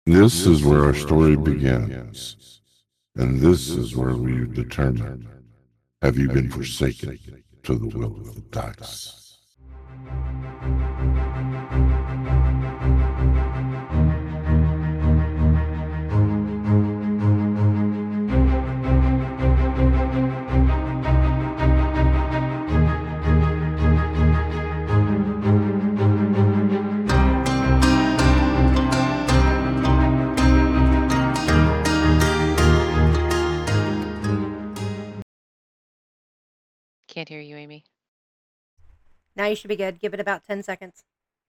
This is where our story begins, and this is where we determine, have you been forsaken to the will of the dice? Can't hear you, Amy. Now you should be good. Give it about 10 seconds.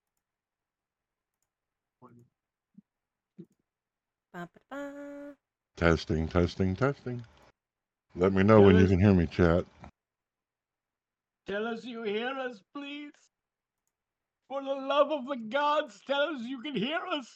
Ba-ba-ba. Testing, testing, testing. Let me know when you can hear me, chat. Tell us you hear us, please. For the love of the gods, tell us you can hear us.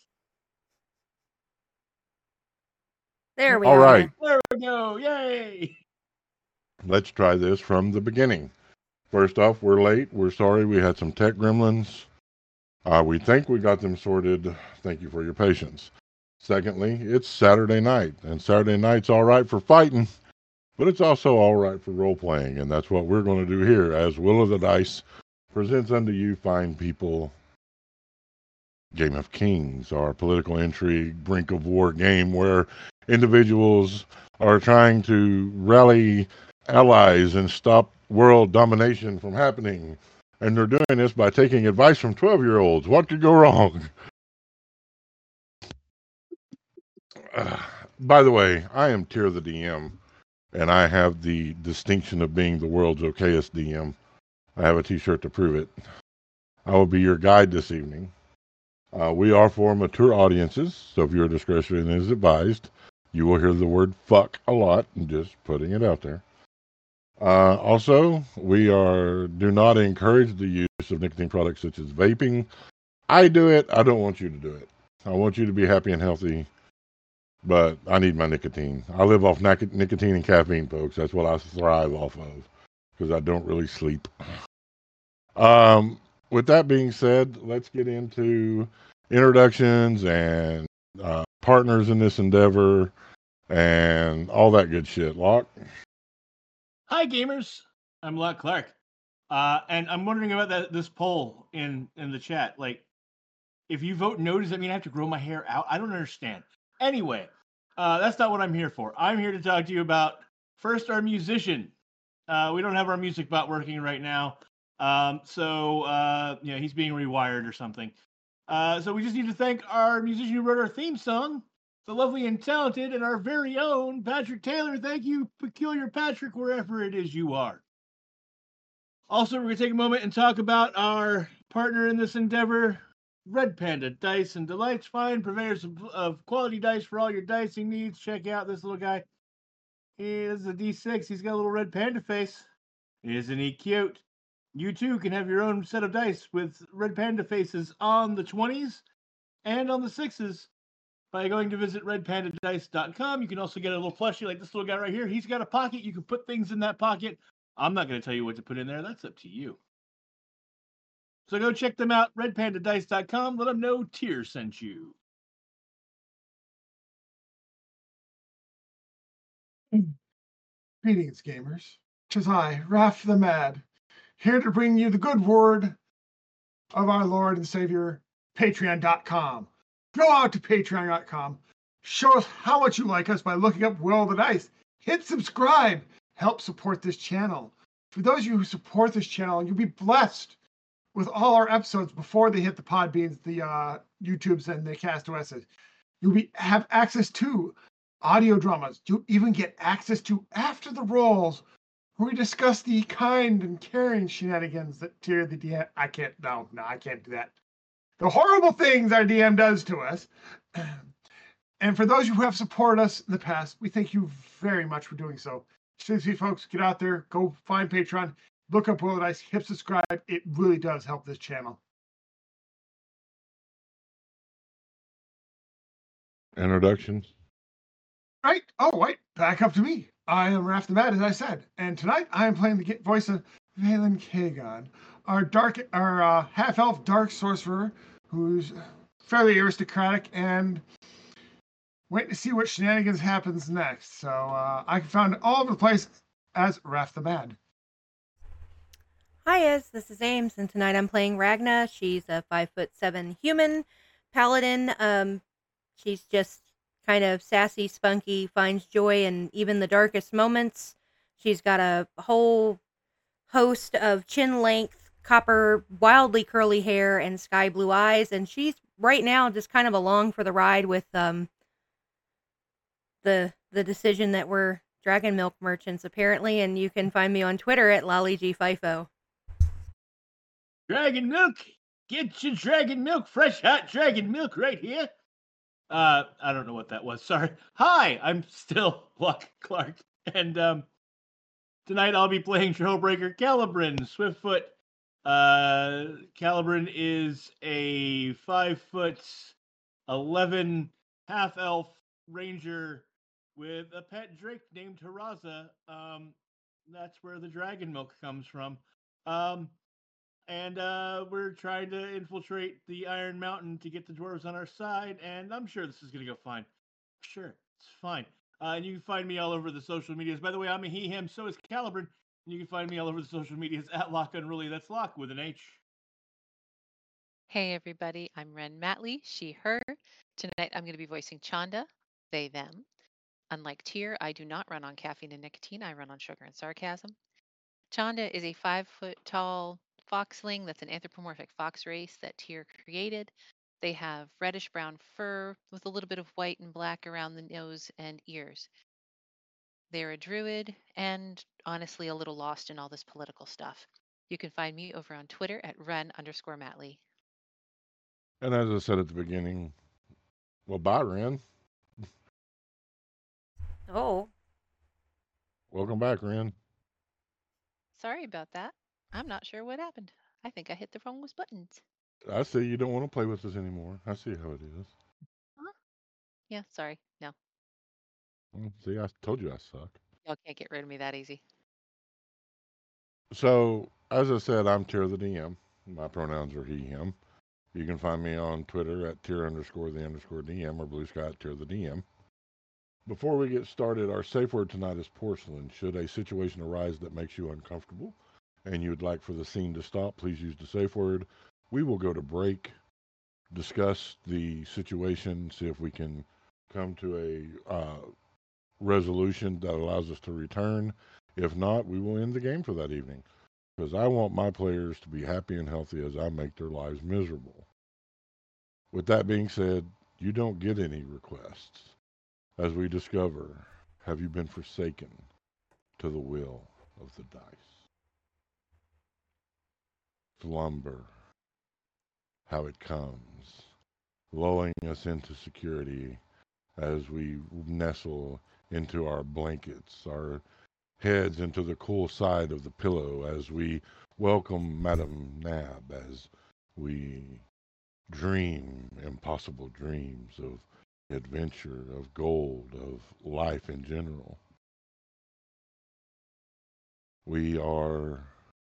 There we All are. right. There we go. Yay. Let's try this from the beginning. First off, we're late. We're sorry. We had some tech gremlins. We think we got them sorted. Thank you for your patience. Secondly, it's Saturday night, and Saturday night's all right for fighting, but it's also all right for role-playing, and that's what we're going to do here as Will of the Dice presents unto you fine people Game of Kings, our political intrigue, brink of war game where individuals are trying to rally allies and stop world domination from happening. And they're doing this by taking advice from 12-year-olds. What could go wrong? By the way, I am Tyr the DM, and I have the distinction of being the world's okayest DM. I have a t-shirt to prove it. I will be your guide this evening. We are for mature audiences, so if your discretion is advised, you will hear the word fuck a lot, and just putting it out there. Also, we do not encourage the use of nicotine products such as vaping. I do it. I don't want you to do it. I want you to be happy and healthy, but I need my nicotine. I live off nicotine and caffeine, folks. That's what I thrive off of because I don't really sleep. With that being said, let's get into introductions and partners in this endeavor and all that good shit. Locke? Hi, gamers. I'm Locke Clark. And I'm wondering about this poll in the chat. Like, if you vote no, does that mean I have to grow my hair out? I don't understand. Anyway, that's not what I'm here for. I'm here to talk to you about, first, our musician. We don't have our music bot working right now. So he's being rewired or something. So we just need to thank our musician who wrote our theme song, the lovely and talented and our very own Patrick Taylor. Thank you, Peculiar Patrick, wherever it is you are. Also, we're going to take a moment and talk about our partner in this endeavor, Red Panda Dice and Delights. Fine purveyors of quality dice for all your dicing needs. Check out this little guy. He is a D6. He's got a little red panda face. Isn't he cute? You too can have your own set of dice with red panda faces on the 20s and on the 6s by going to visit redpandadice.com. You can also get a little plushie like this little guy right here. He's got a pocket. You can put things in that pocket. I'm not going to tell you what to put in there. That's up to you. So go check them out, redpandadice.com. Let them know Tyr sent you. Greetings, gamers. 'Tis I, Raph the Mad, here to bring you the good word of our Lord and Savior, Patreon.com. Go out to Patreon.com. Show us how much you like us by looking up Will of the Dice. Hit subscribe. Help support this channel. For those of you who support this channel, you'll be blessed with all our episodes before they hit the Podbeans, the YouTubes, and the CastOSs. You'll have access to audio dramas. You'll even get access to After the Rolls, where we discuss the kind and caring shenanigans that Tyr the DM. I can't do that. The horrible things our DM does to us. And for those who have supported us in the past, we thank you very much for doing so. Seriously, folks, get out there, go find Patreon, look up Will of the Dice, hit subscribe. It really does help this channel. Introductions? Right. Oh, wait. Back up to me. I am Raph the Mad, as I said. And tonight I am playing the voice of Valen Kagan, our half-elf dark sorcerer who's fairly aristocratic and wait to see what shenanigans happens next. So I can find all over the place as Raph the Mad. Hi, this is Ames, and tonight I'm playing Ragna. She's a 5'7" human paladin. She's just kind of sassy, spunky, finds joy in even the darkest moments. She's got a whole host of chin-length, copper, wildly curly hair and sky blue eyes, and she's right now just kind of along for the ride with the decision that we're dragon milk merchants apparently. And you can find me on Twitter at LollyGFIFO. Dragon milk. Get your dragon milk. Fresh hot dragon milk right here. I don't know what that was. Sorry. Hi, I'm still Luck Clark. And tonight I'll be playing Trailbreaker Calibran, Swiftfoot. Calibran is a 5'11" half-elf ranger with a pet drake named Haraza. That's where the dragon milk comes from. And we're trying to infiltrate the Iron Mountain to get the dwarves on our side, and I'm sure this is going to go fine. Sure, it's fine. And you can find me all over the social medias. By the way, I'm a he, him, so is Calibran. And you can find me all over the social medias at Lock Unruly. That's Lock with an H. Hey, everybody. I'm Ren Matley, she, her. Tonight, I'm going to be voicing Chanda, they, them. Unlike Tyr, I do not run on caffeine and nicotine. I run on sugar and sarcasm. Chanda is a 5-foot-tall foxling that's an anthropomorphic fox race that Tyr created. They have reddish-brown fur with a little bit of white and black around the nose and ears. They're a druid and honestly a little lost in all this political stuff. You can find me over on Twitter at Ren_Matley. And as I said at the beginning, well, bye, Ren. Oh, Welcome back, Ren. Sorry about that. I'm not sure what happened. I think I hit the wrong buttons. I see you don't want to play with us anymore. I see how it is. Huh? Yeah, sorry. No, Well, see, I told you I suck. y'all can't get rid of me that easy. So, as I said, I'm Tyr the DM. My pronouns are he, him. You can find me on Twitter at Tyr_the_DM or Blue Sky at Tyr the DM. Before we get started, our safe word tonight is porcelain. Should a situation arise that makes you uncomfortable and you would like for the scene to stop, please use the safe word. We will go to break, discuss the situation, see if we can come to a resolution that allows us to return. If not, we will end the game for that evening, because I want my players to be happy and healthy as I make their lives miserable. With that being said, you don't get any requests. As we discover, have you been forsaken to the will of the dice? Slumber, how it comes, lulling us into security as we nestle into our blankets, our heads into the cool side of the pillow as we welcome Madame Nab, as we dream impossible dreams of adventure, of gold, of life in general. We are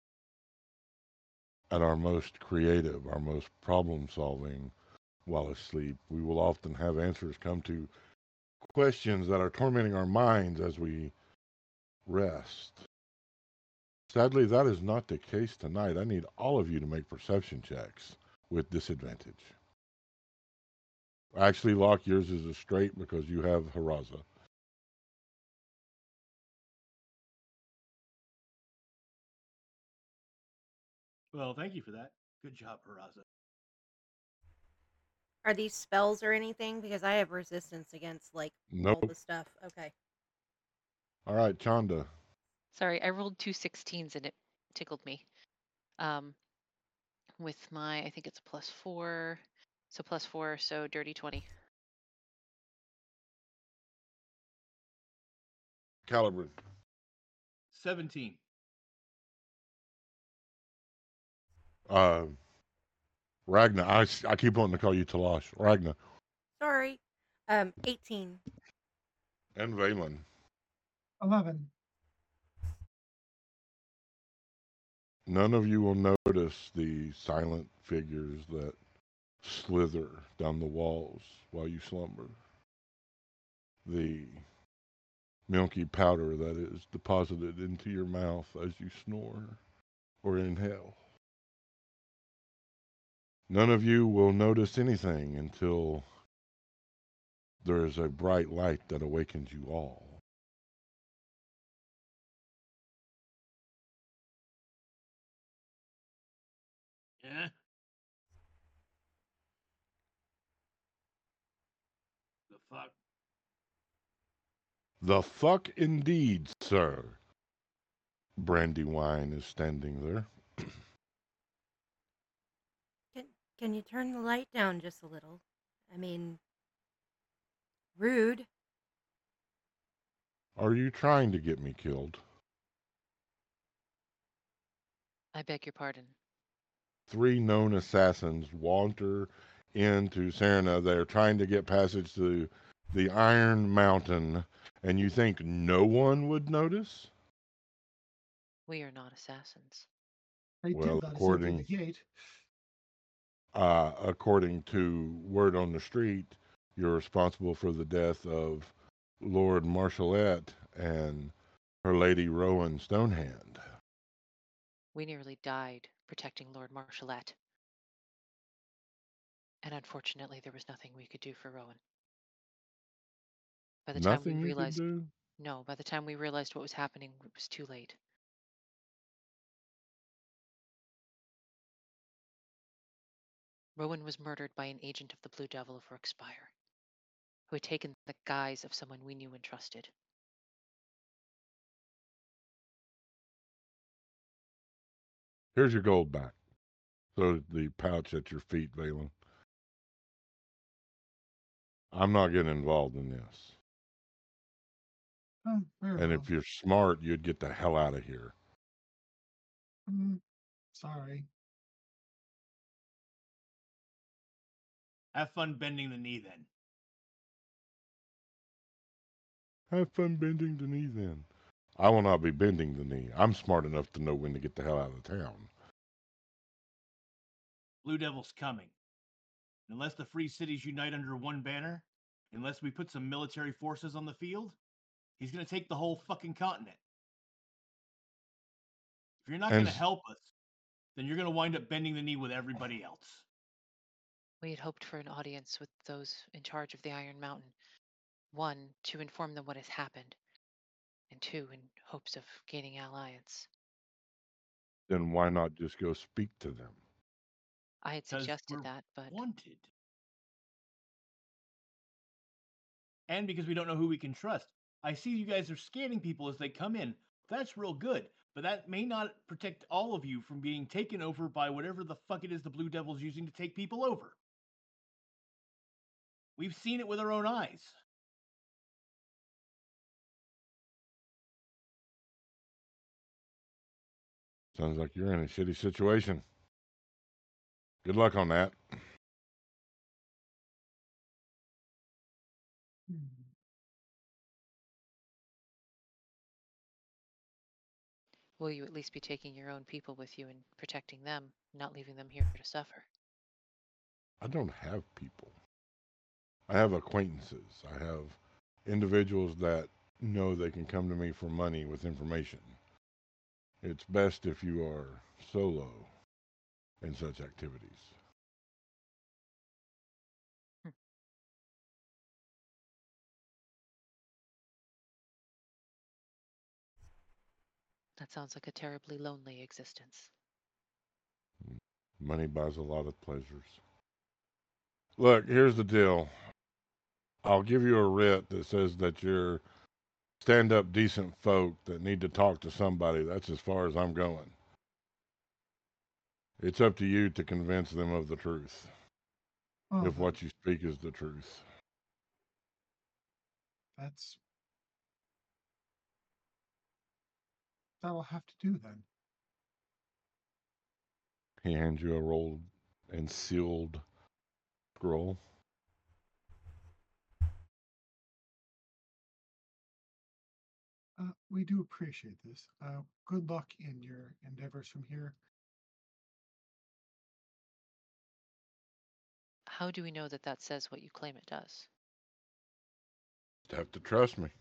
at our most creative, our most problem solving while asleep. We will often have answers come to questions that are tormenting our minds as we rest. Sadly, that is not the case tonight. I need all of you to make perception checks with disadvantage. Actually, Locke, yours is a straight because you have Haraza. Well, thank you for that. Good job, Haraza. are these spells or anything? Because I have resistance against all Nope. the stuff. Okay. All right, Chanda. Sorry, I rolled 2 16s and it tickled me. With my, I think it's a +4. So +4, so dirty 20. Calibran. 17. Ragna. I keep wanting to call you Talash. Ragna. Sorry. 18. And Valen. 11. None of you will notice the silent figures that slither down the walls while you slumber. the milky powder that is deposited into your mouth as you snore or inhale. None of you will notice anything until there is a bright light that awakens you all. Yeah. The fuck? The fuck indeed, sir. Brandywine is standing there. Can you turn the light down just a little? I mean, rude. Are you trying to get me killed? I beg your pardon. 3 known assassins wander into Serena. They're trying to get passage to the Iron Mountain, and you think no one would notice? We are not assassins. I Well, did let us enter the gate. according to word on the street, you're responsible for the death of Lord Marshallette and her lady Rowan Stonehand. We nearly died protecting Lord Marshallette. And unfortunately, there was nothing we could do for Rowan. By the time we Nothing you could realized, do? no, by the time we realized what was happening, it was too late. Rowan was murdered by an agent of the Blue Devil of Rookspire, who had taken the guise of someone we knew and trusted. Here's your gold back. So the pouch at your feet, Valen. I'm not getting involved in this. Oh, very And well. if you're smart, you'd get the hell out of here. Sorry. Have fun bending the knee then. Have fun bending the knee then. I will not be bending the knee. I'm smart enough to know when to get the hell out of town. Blue Devil's coming. Unless the free cities unite under one banner, unless we put some military forces on the field, he's going to take the whole fucking continent. If you're not going And to help us, then you're going to wind up bending the knee with everybody else. We had hoped for an audience with those in charge of the Iron Mountain. 1, to inform them what has happened, and 2, in hopes of gaining alliance. then why not just go speak to them? I had Because suggested we're that, but wanted. And because we don't know who we can trust. I see you guys are scanning people as they come in. That's real good. But that may not protect all of you from being taken over by whatever the fuck it is the Blue Devil's using to take people over. We've seen it with our own eyes. Sounds like you're in a shitty situation. Good luck on that. will you at least be taking your own people with you and protecting them, not leaving them here to suffer? I don't have people. I have acquaintances. I have individuals that know they can come to me for money with information. It's best if you are solo in such activities. Hmm. That sounds like a terribly lonely existence. Money buys a lot of pleasures. Look, here's the deal. I'll give you a writ that says that you're stand up, decent folk that need to talk to somebody. That's as far as I'm going. It's up to you to convince them of the truth, Oh, if what you speak is the truth. that'll have to do then. He hands you a rolled and sealed scroll. We do appreciate this. Good luck in your endeavors from here. How do we know that that says what you claim it does? You have to trust me.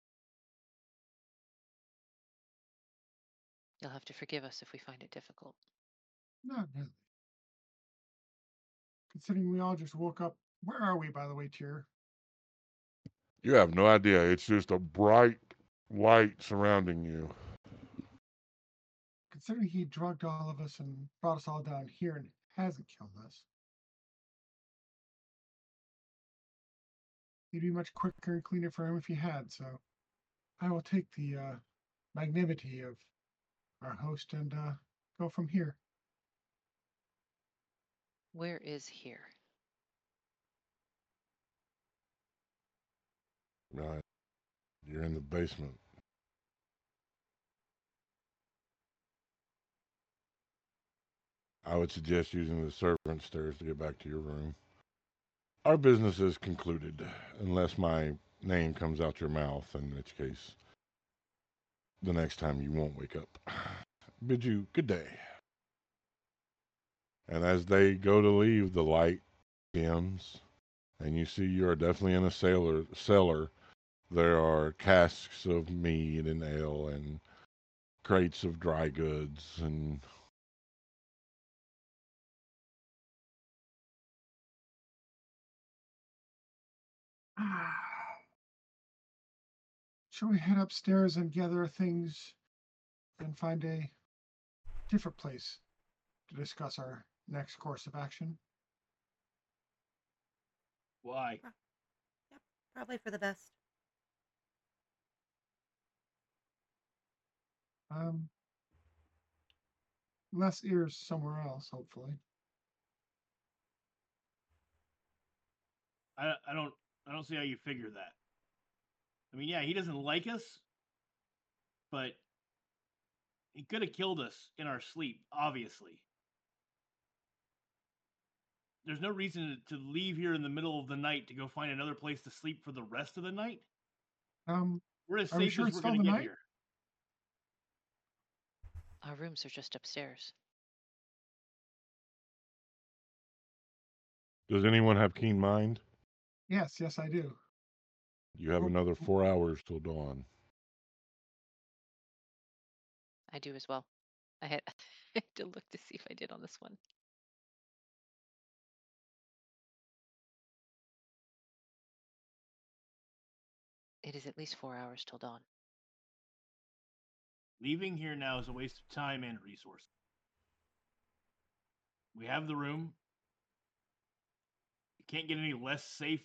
You'll have to forgive us if we find it difficult. Not really. Considering we all just woke up. Where are we, by the way, Tyr? You have no idea. It's just a bright light surrounding you. Considering he drugged all of us and brought us all down here and hasn't killed us. It'd be much quicker and cleaner for him if he had, so I will take the magnanimity of our host and go from here. Where is here? Right. You're in the basement. I would suggest using the servant stairs to get back to your room. Our business is concluded, unless my name comes out your mouth, in which case, the next time you won't wake up. Bid you good day. And as they go to leave, the light dims, and you see you are definitely in a cellar. There are casks of mead and ale and crates of dry goods and Shall we head upstairs and gather things and find a different place to discuss our next course of action? Why? Yep, probably for the best. Um, less ears somewhere else, hopefully. I don't see how you figure that. I mean, yeah, he doesn't like us, but he could have killed us in our sleep, obviously. There's no reason to leave here in the middle of the night to go find another place to sleep for the rest of the night. We're as Are we safe sure as it's we're still going the to get night? here. Our rooms are just upstairs. does anyone have keen mind? Yes, I do. You have Oh. another 4 hours till dawn. I do as well. I had, I had to look to see if I did on this one. It is at least 4 hours till dawn. Leaving here now is a waste of time and resources. We have the room. It can't get any less safe.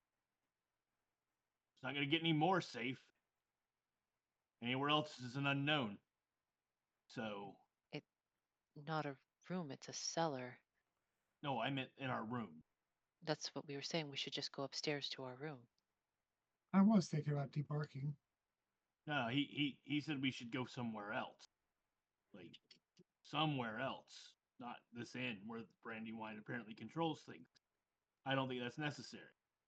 It's not going to get any more safe. Anywhere else is an unknown. So, Not a room, it's a cellar. no, I meant in our room. That's what we were saying. We should just go upstairs to our room. I was thinking about debarking. No, he said we should go somewhere else. Like, somewhere else. Not this inn where Brandywine apparently controls things. I don't think that's necessary.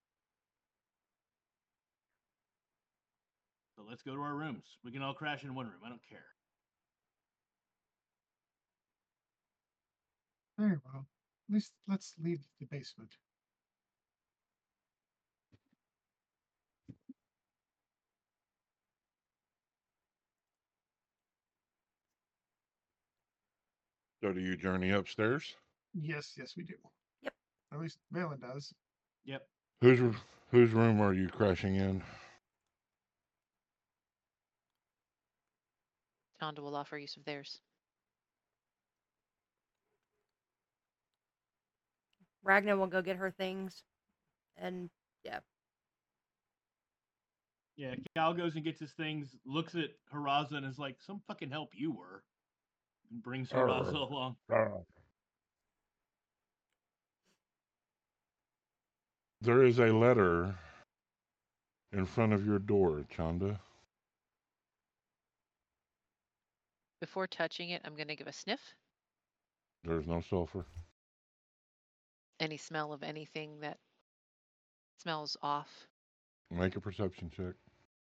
So let's go to our rooms. We can all crash in one room. I don't care. Very well. At least let's leave the basement. So do you journey upstairs? Yes, we do. Yep. At least Valen does. Yep. Whose room are you crashing in? Chanda will offer use of theirs. Ragna will go get her things. And yeah. Yeah, Cal goes and gets his things, looks at Haraza and is like, some fucking help you were. And brings Haraza along. There is a letter in front of your door, Chanda. Before touching it, I'm going to give a sniff. There's no sulfur. Any smell of anything that smells off. Make a perception check.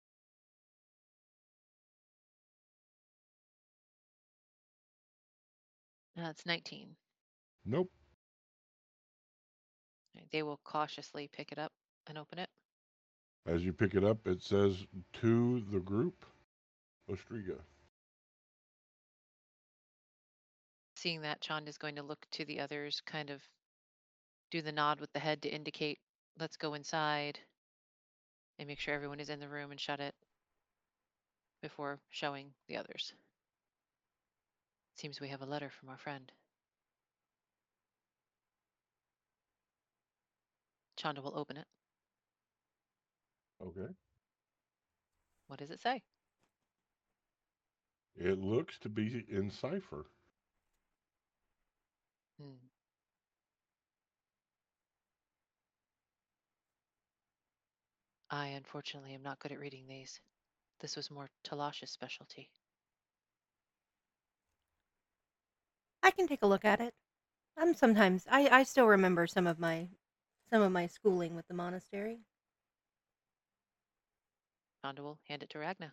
It's 19. Nope. Right, they will cautiously pick it up and open it. As you pick it up, it says to the group, Ostriga. Seeing that, Chand is going to look to the others, kind of do the nod with the head to indicate, let's go inside, and make sure everyone is in the room and shut it before showing the others. Seems we have a letter from our friend. Chanda will open it. Okay. What does it say? It looks to be in cipher. Hmm. I, unfortunately, am not good at reading these. This was more Talash's specialty. I can take a look at it. Sometimes I still remember some of my schooling with the monastery. Chanda will hand it to Ragna.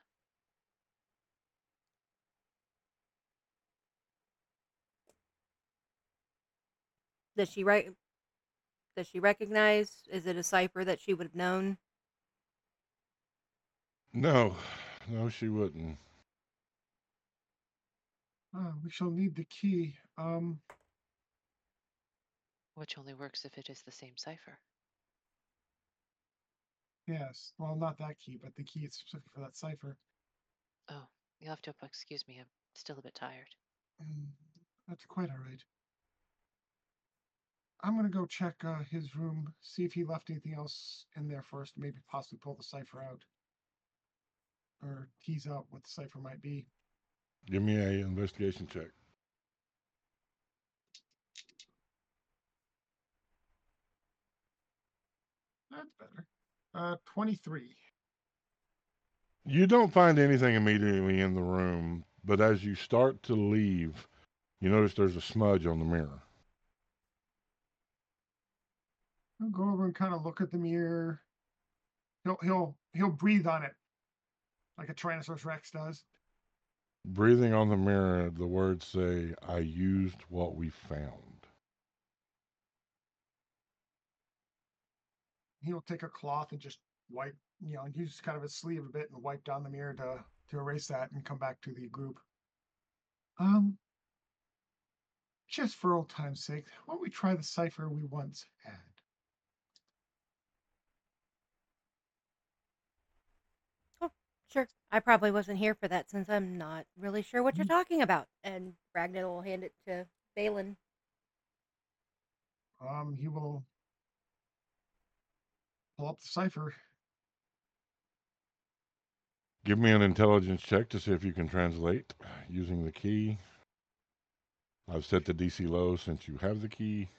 Does she write? Does she recognize? Is it a cipher that she would have known? No, no, she wouldn't. We shall need the key. Which only works if it is the same cipher. Yes. Well, not that key, but the key is specific for that cipher. Oh, you'll have to excuse me. I'm still a bit tired. That's quite all right. I'm gonna go check his room, see if he left anything else in there first, maybe possibly pull the cipher out. Or tease out what the cipher might be. Give me a investigation check. That's better. 23. You don't find anything immediately in the room, but as you start to leave, you notice there's a smudge on the mirror. I'll go over and kind of look at the mirror. He'll breathe on it like a Tyrannosaurus Rex does. Breathing on the mirror, the words say, I used what we found. He'll take a cloth and just wipe, use kind of his sleeve a bit and wipe down the mirror to erase that and come back to the group. Just for old time's sake, why don't we try the cipher we once had? Oh, sure. I probably wasn't here for that since I'm not really sure what you're talking about. And Ragnar will hand it to Balin. He will pull up the cipher. Give me an intelligence check to see if you can translate using the key. I've set the DC low since you have the key.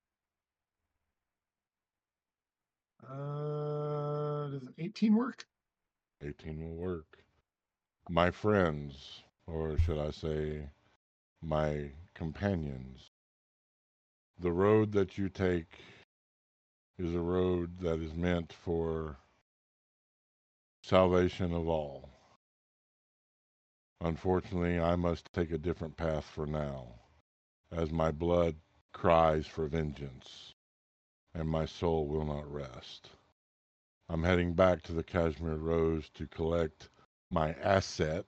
Does an 18 work? 18 will work. My friends, or should I say, my companions, the road that you take is a road that is meant for salvation of all. Unfortunately, I must take a different path for now, as my blood cries for vengeance, and my soul will not rest. I'm heading back to the Kashmir Rose to collect my asset,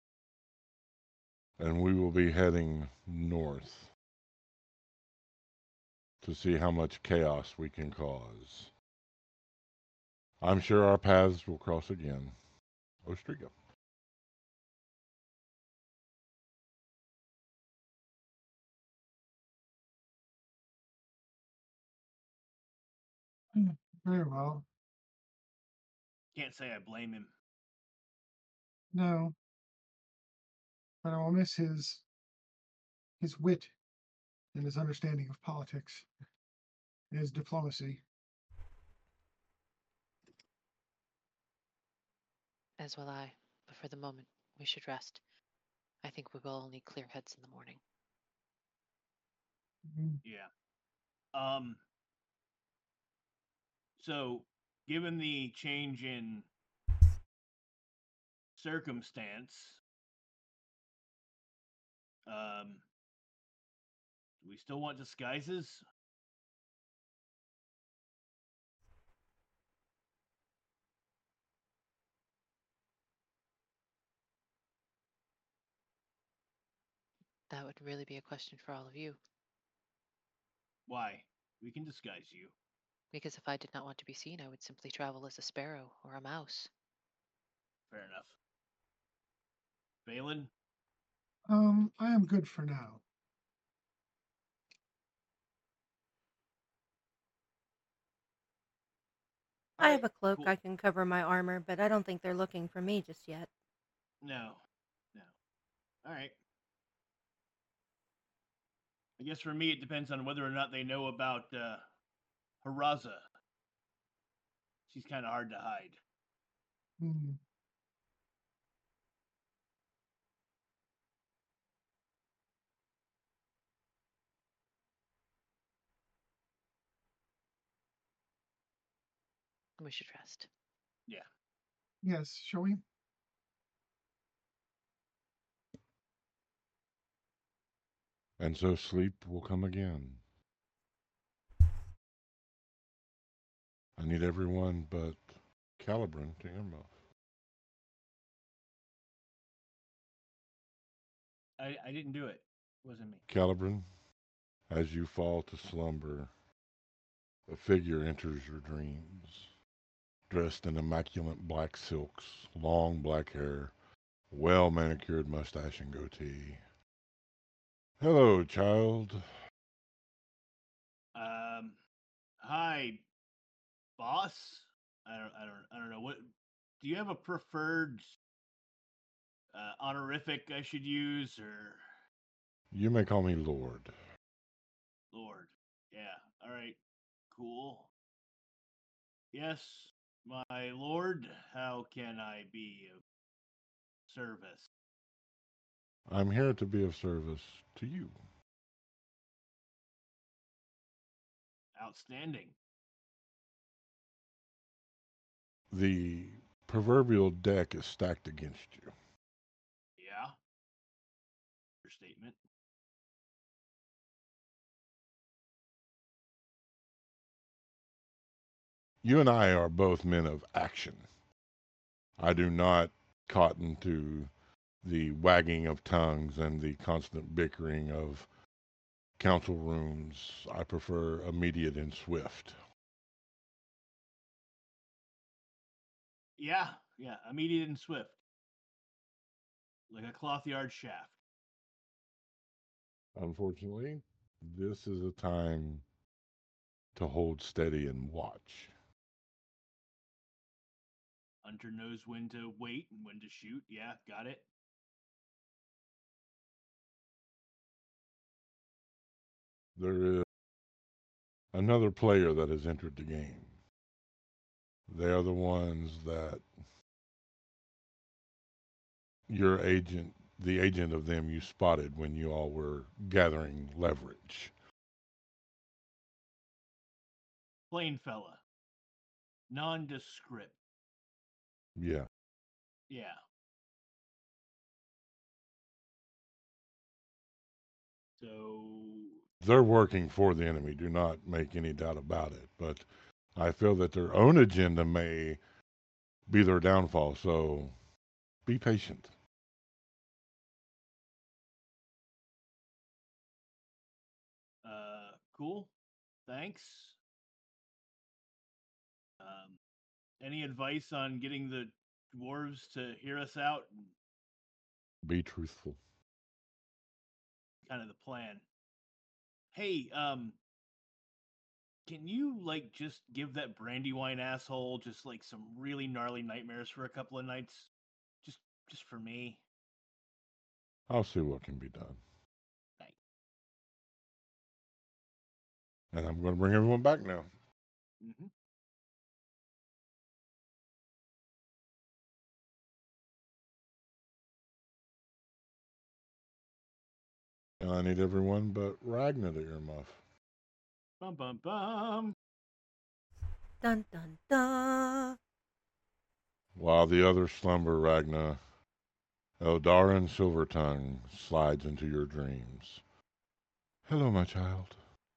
and we will be heading north to see how much chaos we can cause. I'm sure our paths will cross again. Ostriga. Very well. Can't say I blame him. No. But I will miss his wit and his understanding of politics, and his diplomacy. As will I. But for the moment, we should rest. I think we will all need clear heads in the morning. Yeah. So, given the change in circumstance, do we still want disguises? That would really be a question for all of you. Why? We can disguise you. Because if I did not want to be seen, I would simply travel as a sparrow or a mouse. Fair enough. Balin? I am good for now. I have a Alright, cloak. cool. I can cover my armor, but I don't think they're looking for me just yet. No. All right. I guess for me, it depends on whether or not they know about Haraza. She's kind of hard to hide. Hmm. We should rest. Yeah. Yes, shall we? And so sleep will come again. I need everyone but Calibran to earmuff. I didn't do it. It wasn't me. Calibran, as you fall to slumber, a figure enters your dreams, dressed in immaculate black silks, long black hair, well manicured mustache and goatee. Hello, child. Hi, boss. I don't know what. Do you have a preferred honorific I should use, or You may call me Lord. Lord? Yeah. All right. Cool. Yes, my lord. How can I be of service? I'm here to be of service to you. Outstanding. The proverbial deck is stacked against you. Yeah. Your statement. You and I are both men of action. I do not cotton to the wagging of tongues and the constant bickering of council rooms. I prefer immediate and swift. Yeah. Immediate and swift, like a cloth yard shaft. Unfortunately, this is a time to hold steady and watch. Hunter knows when to wait and when to shoot. Yeah, got it. There is another player that has entered the game. They are the ones that the agent of them you spotted when you all were gathering leverage. Plain fella. Nondescript. Yeah. Yeah. So They're working for the enemy, do not make any doubt about it. But I feel that their own agenda may be their downfall, so be patient. cool. Thanks. Any advice on getting the dwarves to hear us out? Be truthful. Kind of the plan. Hey, can you like just give that Brandywine asshole just like some really gnarly nightmares for a couple of nights? Just for me. I'll see what can be done. Thanks. And I'm going to bring everyone back now. Mm-hmm. And I need everyone but Ragnar to earmuff. Bum bum bum. Dun dun dun. While the others slumber, Ragnar, Eldarin Silvertongue slides into your dreams. Hello, my child.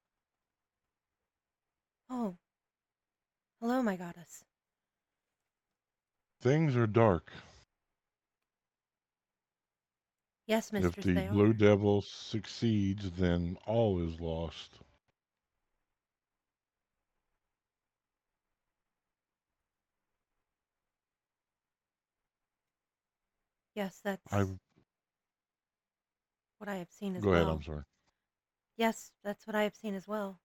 Oh, hello, my goddess. Things are dark. Yes, If mistress, the they Blue are. Devil succeeds, then all is lost. Yes, I that's what I have seen as Go ahead. I'm well. sorry. Yes, that's what I have seen as well.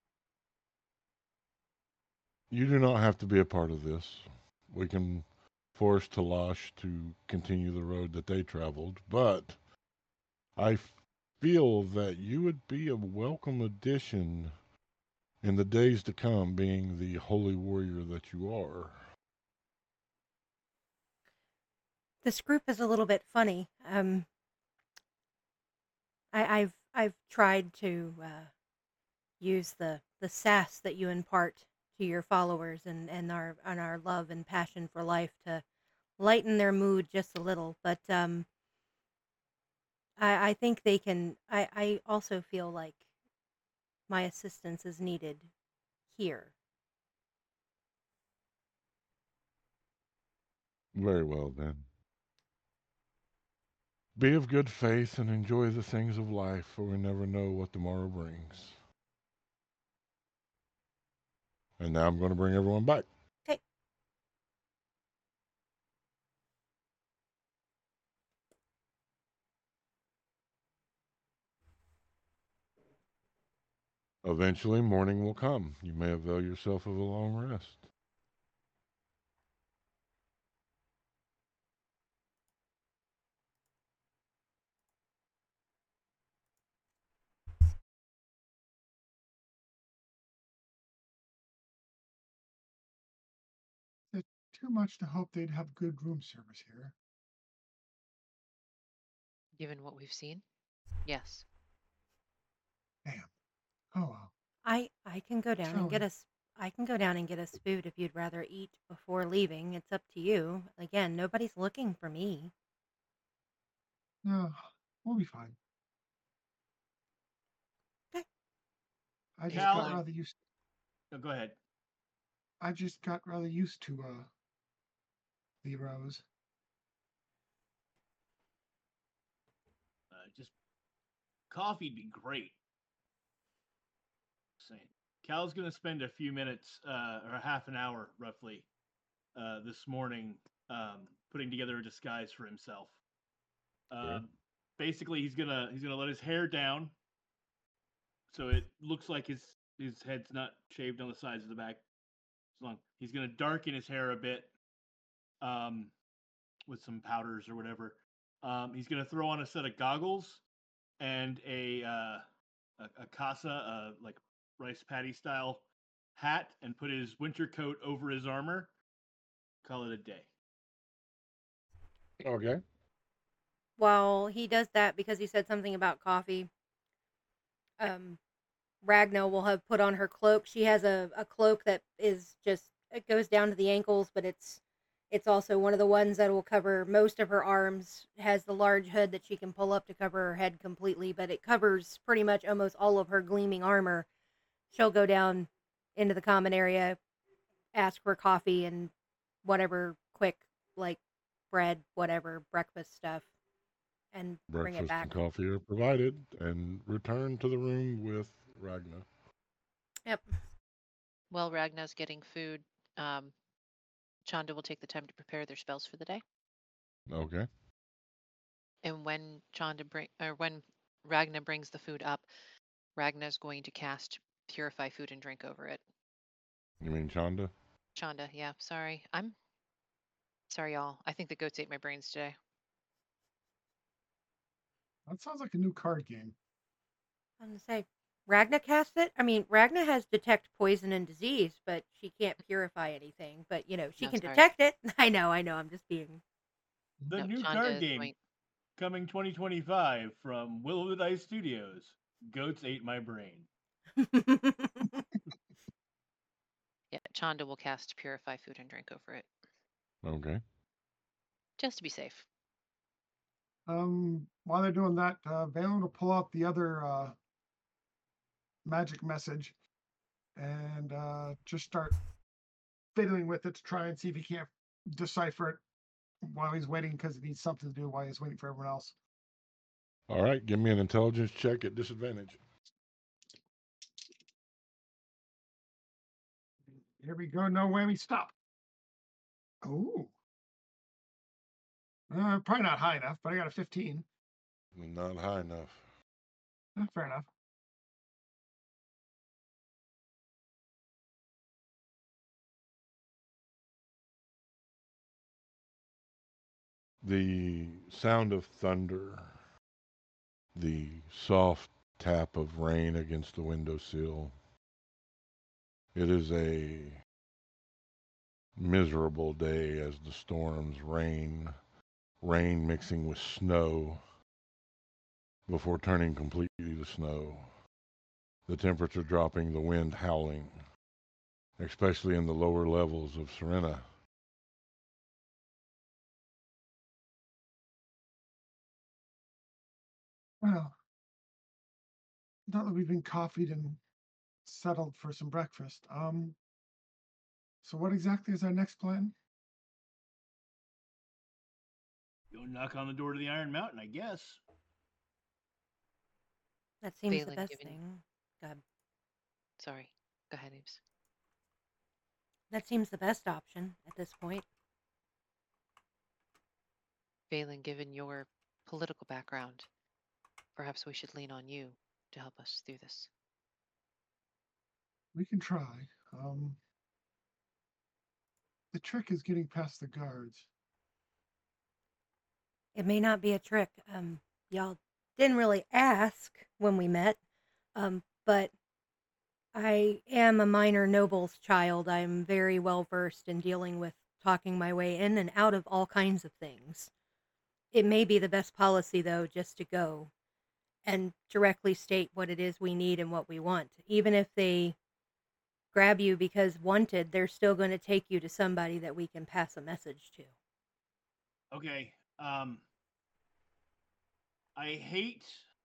You do not have to be a part of this. We can force Talash to continue the road that they traveled, but I feel that you would be a welcome addition in the days to come, being the holy warrior that you are. This group is a little bit funny. I've tried to use the sass that you impart to your followers and our love and passion for life to lighten their mood just a little. But I think they can. I also feel like my assistance is needed here. Very well, then. Be of good faith and enjoy the things of life, for we never know what tomorrow brings. And now I'm going to bring everyone back. Okay. Eventually, morning will come. You may avail yourself of a long rest. It's too much to hope they'd have good room service here. Given what we've seen, yes. Damn. Oh well. I can go down Shall and get we? us. I can go down and get us food if you'd rather eat before leaving. It's up to you. Again, nobody's looking for me. No, we'll be fine. Okay. I just Cal, got rather used. oh, go ahead. I just got rather used to the rose. Just coffee'd be great. Saying. Cal's going to spend a few minutes or half an hour roughly this morning putting together a disguise for himself. Okay. Basically, he's gonna let his hair down so it looks like his head's not shaved on the sides of the back. He's gonna darken his hair a bit um, with some powders or whatever. He's gonna throw on a set of goggles and a casa, like rice paddy style hat, and put his winter coat over his armor. Call it a day. Okay. While he does that, because he said something about coffee, um, Ragna will have put on her cloak. She has a cloak that is just it goes down to the ankles, but it's also one of the ones that will cover most of her arms. It has the large hood that she can pull up to cover her head completely, but it covers pretty much almost all of her gleaming armor. She'll go down into the common area, ask for coffee and whatever quick like bread, whatever breakfast stuff, and bring it Breakfast and back. coffee are provided, and return to the room with Ragna. Yep. While Ragna's getting food, um, Chanda will take the time to prepare their spells for the day. Okay. And when Ragna brings the food up, Ragna's going to cast Purify Food and Drink over it. You mean Chanda? Chanda, yeah, sorry. I'm sorry, y'all. I think the goats ate my brains today. That sounds like a new card game. I'm gonna say Ragna cast it. I mean, Ragna has detect poison and disease, but she can't purify anything. But she No, can sorry. detect it. I know. I'm just being. The No, new Chanda card is game going. coming 2025 from Will of the Dice Studios. Goats ate my brain. Yeah, Chanda will cast Purify Food and Drink over it, Okay. just to be safe. While they're doing that, Valen will pull out the other magic message and just start fiddling with it to try and see if he can't decipher it while he's waiting, because he needs something to do while he's waiting for everyone else. All right, give me an intelligence check at disadvantage. Here we go. No whammy. Stop. Oh. Probably not high enough, but I got a 15. Not high enough. Fair enough. The sound of thunder, the soft tap of rain against the windowsill. It is a miserable day as the storms rain mixing with snow before turning completely to snow. The temperature dropping, the wind howling, especially in the lower levels of Serena. Well, now that we've been coffeed and settled for some breakfast, so what exactly is our next plan? Go knock on the door to the Iron Mountain, I guess. That seems the Valen best given. thing. God, Sorry. Go ahead, Ames. that seems the best option at this point. Valen, given your political background, perhaps we should lean on you to help us through this. We can try. The trick is getting past the guards. It may not be a trick. Y'all didn't really ask when we met, but I am a minor noble's child. I'm very well versed in dealing with talking my way in and out of all kinds of things. It may be the best policy, though, just to go and directly state what it is we need and what we want. Even if they grab you because wanted, they're still going to take you to somebody that we can pass a message to. Okay. I hate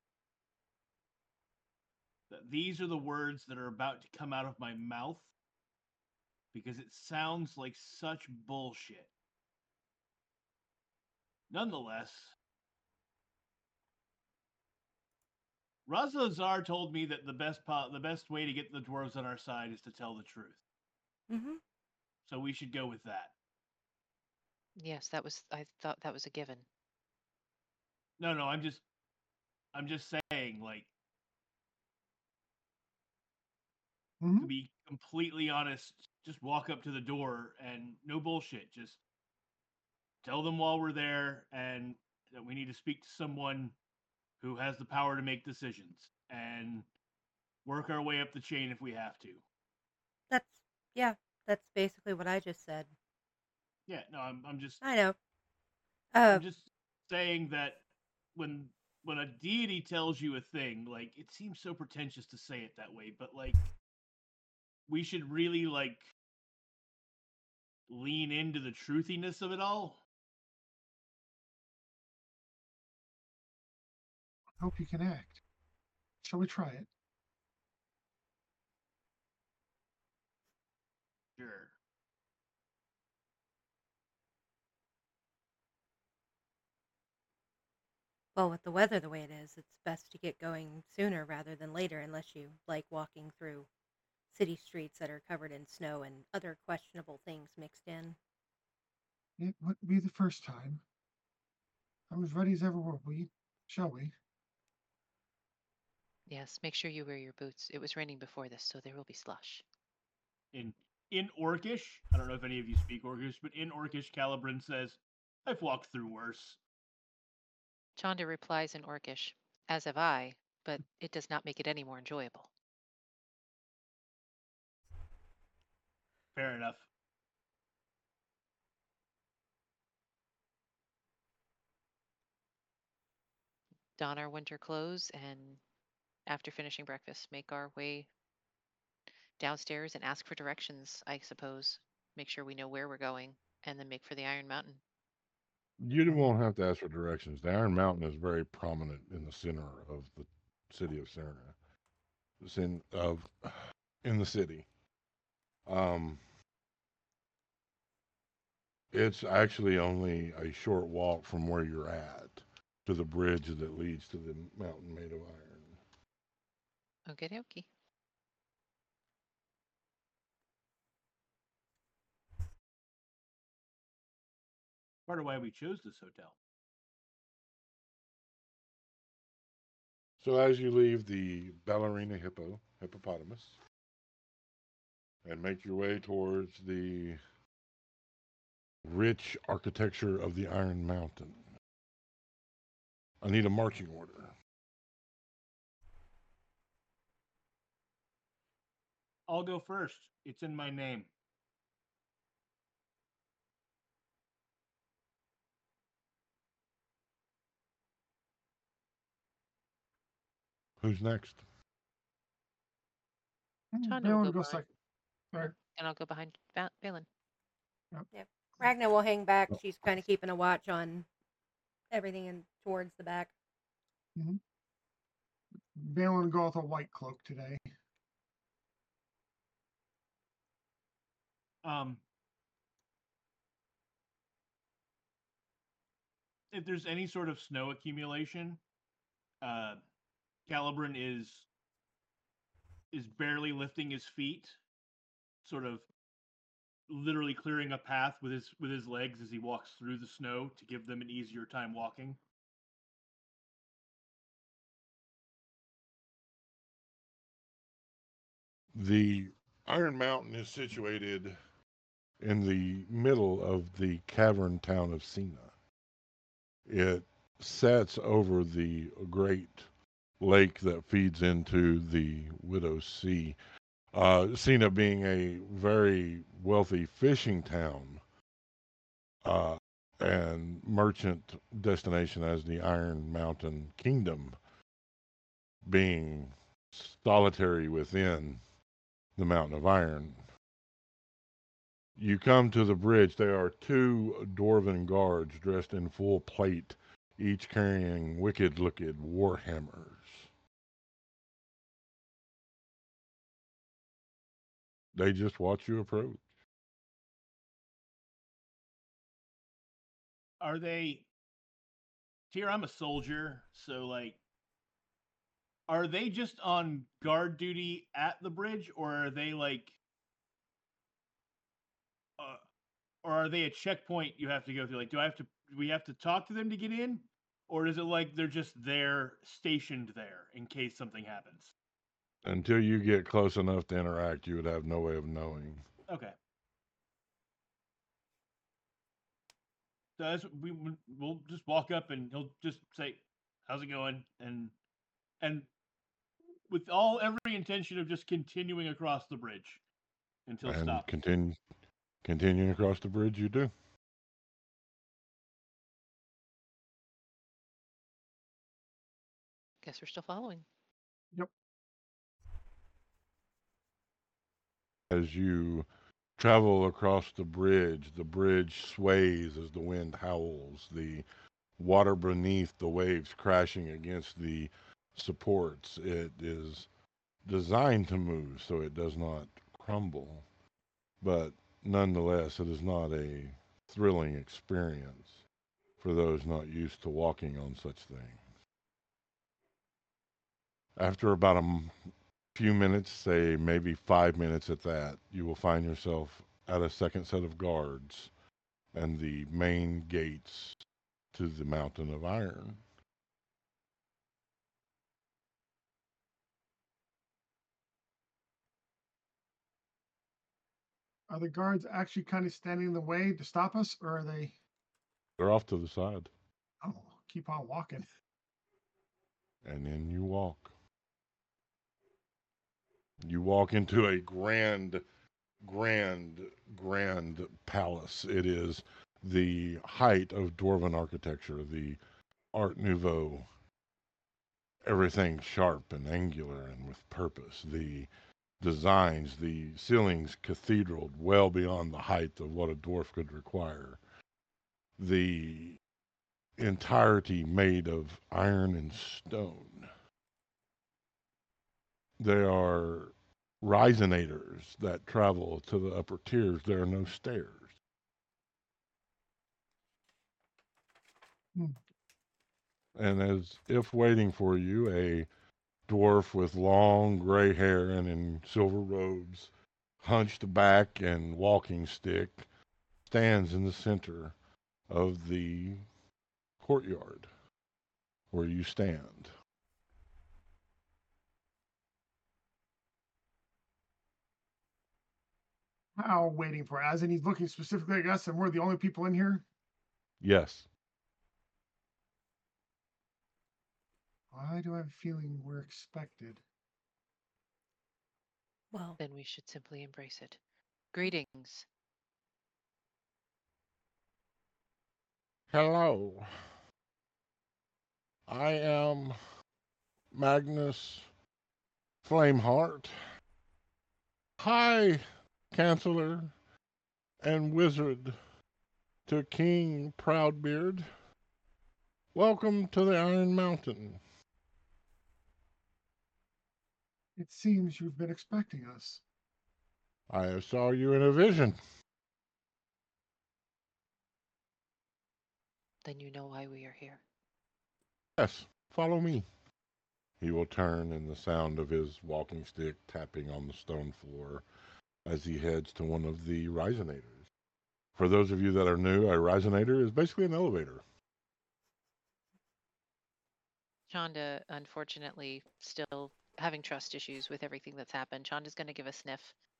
that these are the words that are about to come out of my mouth because it sounds like such bullshit. Nonetheless, Razazar told me that the best way to get the dwarves on our side is to tell the truth. Mm-hmm. So we should go with that. Yes, I thought that was a given. No, I'm just saying, like, to be completely honest, just walk up to the door and no bullshit. Just tell them while we're there and that we need to speak to someone who has the power to make decisions and work our way up the chain if we have to. That's basically what I just said. Yeah, no, I'm just I know. I'm just saying that when a deity tells you a thing, like, it seems so pretentious to say it that way, but like we should really like lean into the truthiness of it all. I hope you can act. Shall we try it? Sure. Well, with the weather the way it is, it's best to get going sooner rather than later, unless you like walking through city streets that are covered in snow and other questionable things mixed in. It wouldn't be the first time. I'm as ready as ever will be. Shall we? Yes, make sure you wear your boots. It was raining before this, so there will be slush. In Orcish, I don't know if any of you speak Orcish, but in Orcish, Calibran says, "I've walked through worse." Chanda replies in Orcish, as have I, but it does not make it any more enjoyable. Fair enough. Don our winter clothes and after finishing breakfast, make our way downstairs and ask for directions, I suppose. Make sure we know where we're going, and then make for the Iron Mountain. You won't have to ask for directions. The Iron Mountain is very prominent in the center of the city of Serena. It's in the city. It's actually only a short walk from where you're at. to the bridge that leads to the mountain made of iron. Okie dokie. Part of why we chose this hotel. So as you leave the ballerina hippopotamus, and make your way towards the rich architecture of the Iron Mountain, I need a marching order. I'll go first. It's in my name. Who's next? Chanda Balin will will go go behind, second. Sorry. and I'll go behind Balin. Ragna will hang back. Oh. She's kind of keeping a watch on everything and towards the back. Balin will go with a white cloak today. If there's any sort of snow accumulation, Calibran is barely lifting his feet, sort of literally clearing a path with his legs as he walks through the snow to give them an easier time walking. The Iron Mountain is situated in the middle of the cavern town of Sina. It sets over the great lake that feeds into the Widow's Sea. Sina being a very wealthy fishing town and merchant destination as the Iron Mountain Kingdom, being solitary within the Mountain of Iron. You come to the bridge. There are two dwarven guards dressed in full plate, each carrying wicked-looking war hammers. They just watch you approach. Are they... Tyr, I'm a soldier, so, like... Are they just on guard duty at the bridge, or are they, like... or are they a checkpoint you have to go through? Like, do we have to talk to them to get in? Or is it like they're just there, stationed there, in case something happens? Until you get close enough to interact, you would have no way of knowing. Okay. So we'll just walk up and he'll just say, "How's it going?" and with every intention of just continuing across the bridge until And stopped. continuing across the bridge, you do. Guess we're still following. Yep. As you travel across the bridge sways as the wind howls, the water beneath the waves crashing against the supports. It is designed to move so it does not crumble, but nonetheless, it is not a thrilling experience for those not used to walking on such things. After about a few minutes, say maybe 5 minutes at that, you will find yourself at a second set of guards and the main gates to the Mountain of Iron. Are the guards actually kind of standing in the way to stop us, or are they? They're off to the side. Oh, keep on walking. And then you walk. You walk into a grand palace. It is the height of Dwarven architecture, the Art Nouveau, everything sharp and angular and with purpose. The designs, the ceilings cathedraled well beyond the height of what a dwarf could require. The entirety made of iron and stone. There are risinators that travel to the upper tiers. There are no stairs. And as if waiting for you, a dwarf with long gray hair and in silver robes, hunched back and walking stick, stands in the center of the courtyard where you stand. How waiting for? As in, he's looking specifically at us, and we're the only people in here. Yes. Why do I have a feeling we're expected? Well, Then we should simply embrace it. Greetings. Hello. I am Magnus Flameheart, High Chancellor and Wizard to King Proudbeard. Welcome to the Iron Mountain. It seems you've been expecting us. I saw you in a vision. Then you know why we are here. Yes, follow me. He will turn, and the sound of his walking stick tapping on the stone floor as he heads to one of the Risenators. For those of you that are new, a Risenator is basically an elevator. Chanda, unfortunately, still having trust issues with everything that's happened. Chanda's going to give a sniff.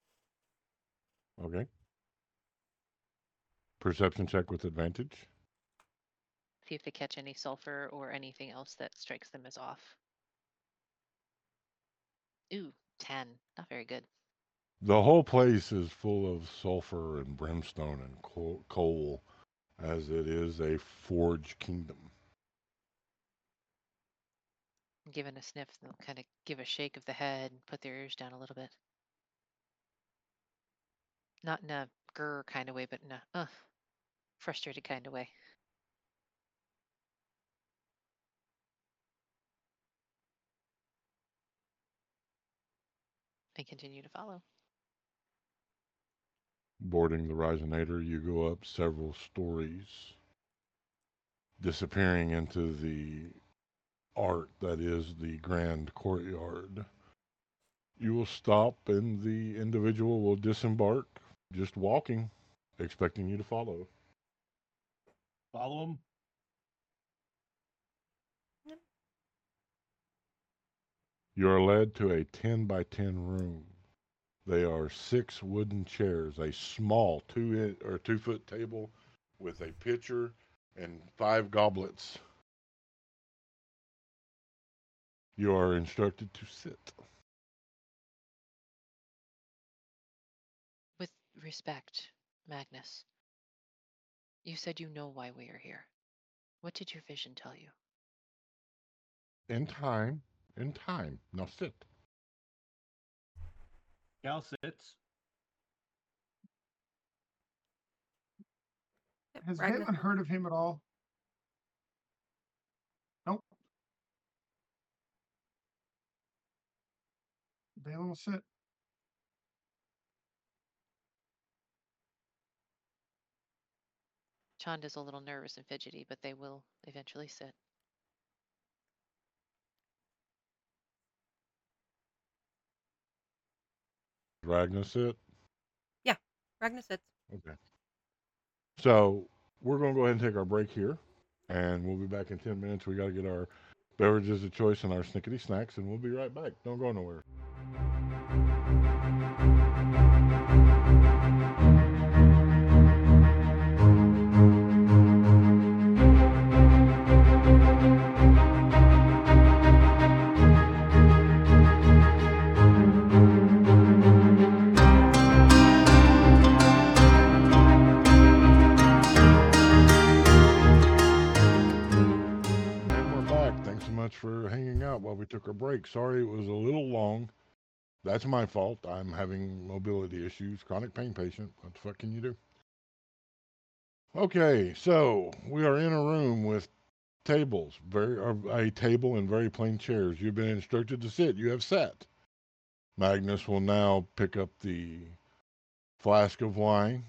Okay. Perception check with advantage. See if they catch any sulfur or anything else that strikes them as off. Ooh, 10. Not very good. The whole place is full of sulfur and brimstone and coal, as it is a forge kingdom. Given a sniff, they'll kind of give a shake of the head and put their ears down a little bit. Not in a grr kind of way, but in a frustrated kind of way. And continue to follow. Boarding the Risenator, you go up several stories, disappearing into the art that is the grand courtyard. You will stop, and the individual will disembark, just walking, expecting you to follow. Follow him. You are led to a 10 by 10 room. They are 6 wooden chairs, a small 2-foot table with a pitcher and 5 goblets. You are instructed to sit. With respect, Magnus, you said you know why we are here. What did your vision tell you? In time. Now sit. Gal sits. yep, Has Ragnar- Valen heard of him at all? Nope. Valen will sit. Chanda's a little nervous and fidgety, but they will eventually sit. Ragnar sit. Ragnar sits. Okay. So we're going to go ahead and take our break here, and we'll be back in 10 minutes. We got to get our beverages of choice and our snickety snacks, and we'll be right back. Don't go nowhere. For hanging out while we took our break. Sorry it was a little long. That's my fault. I'm having mobility issues, chronic pain patient. What the fuck can you do? Okay, so we are in a room with tables, a table and very plain chairs. You've been instructed to sit. You have sat. Magnus will now pick up the flask of wine,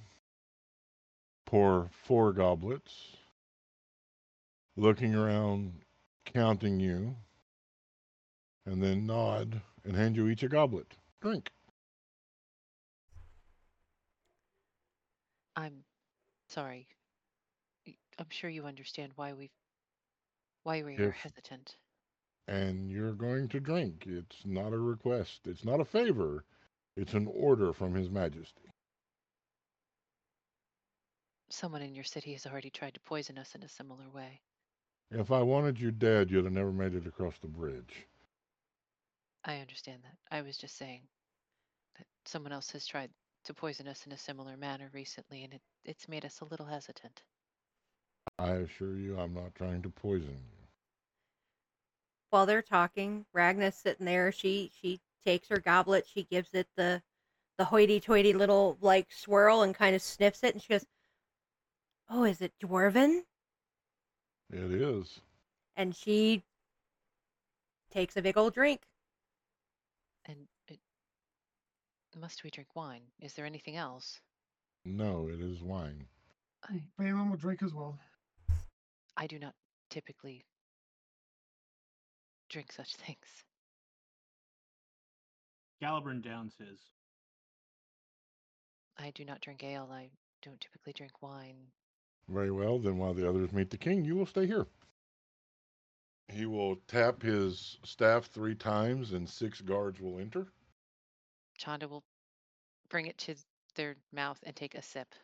pour 4 goblets, looking around counting you, and then nod and hand you each a goblet. Drink. I'm sorry. I'm sure you understand why we're here If hesitant. and you're going to drink. It's not a request. It's not a favor. It's an order from His Majesty. Someone in your city has already tried to poison us in a similar way. If I wanted you dead, you'd have never made it across the bridge. I understand that. I was just saying that someone else has tried to poison us in a similar manner recently, and it's made us a little hesitant. I assure you, I'm not trying to poison you. While they're talking, Ragna's sitting there. She takes her goblet. She gives it the hoity-toity little like swirl and kind of sniffs it, and she goes, "Oh, is it dwarven?" It is. And she takes a big old drink. And must we drink wine? Is there anything else? No, it is wine. Balin will drink as well. I do not typically drink such things. Galibran downs his. I do not drink ale. I don't typically drink wine. Very well, then while the others meet the king, you will stay here. He will tap his staff 3 times and 6 guards will enter. Chanda will bring it to their mouth and take a sip.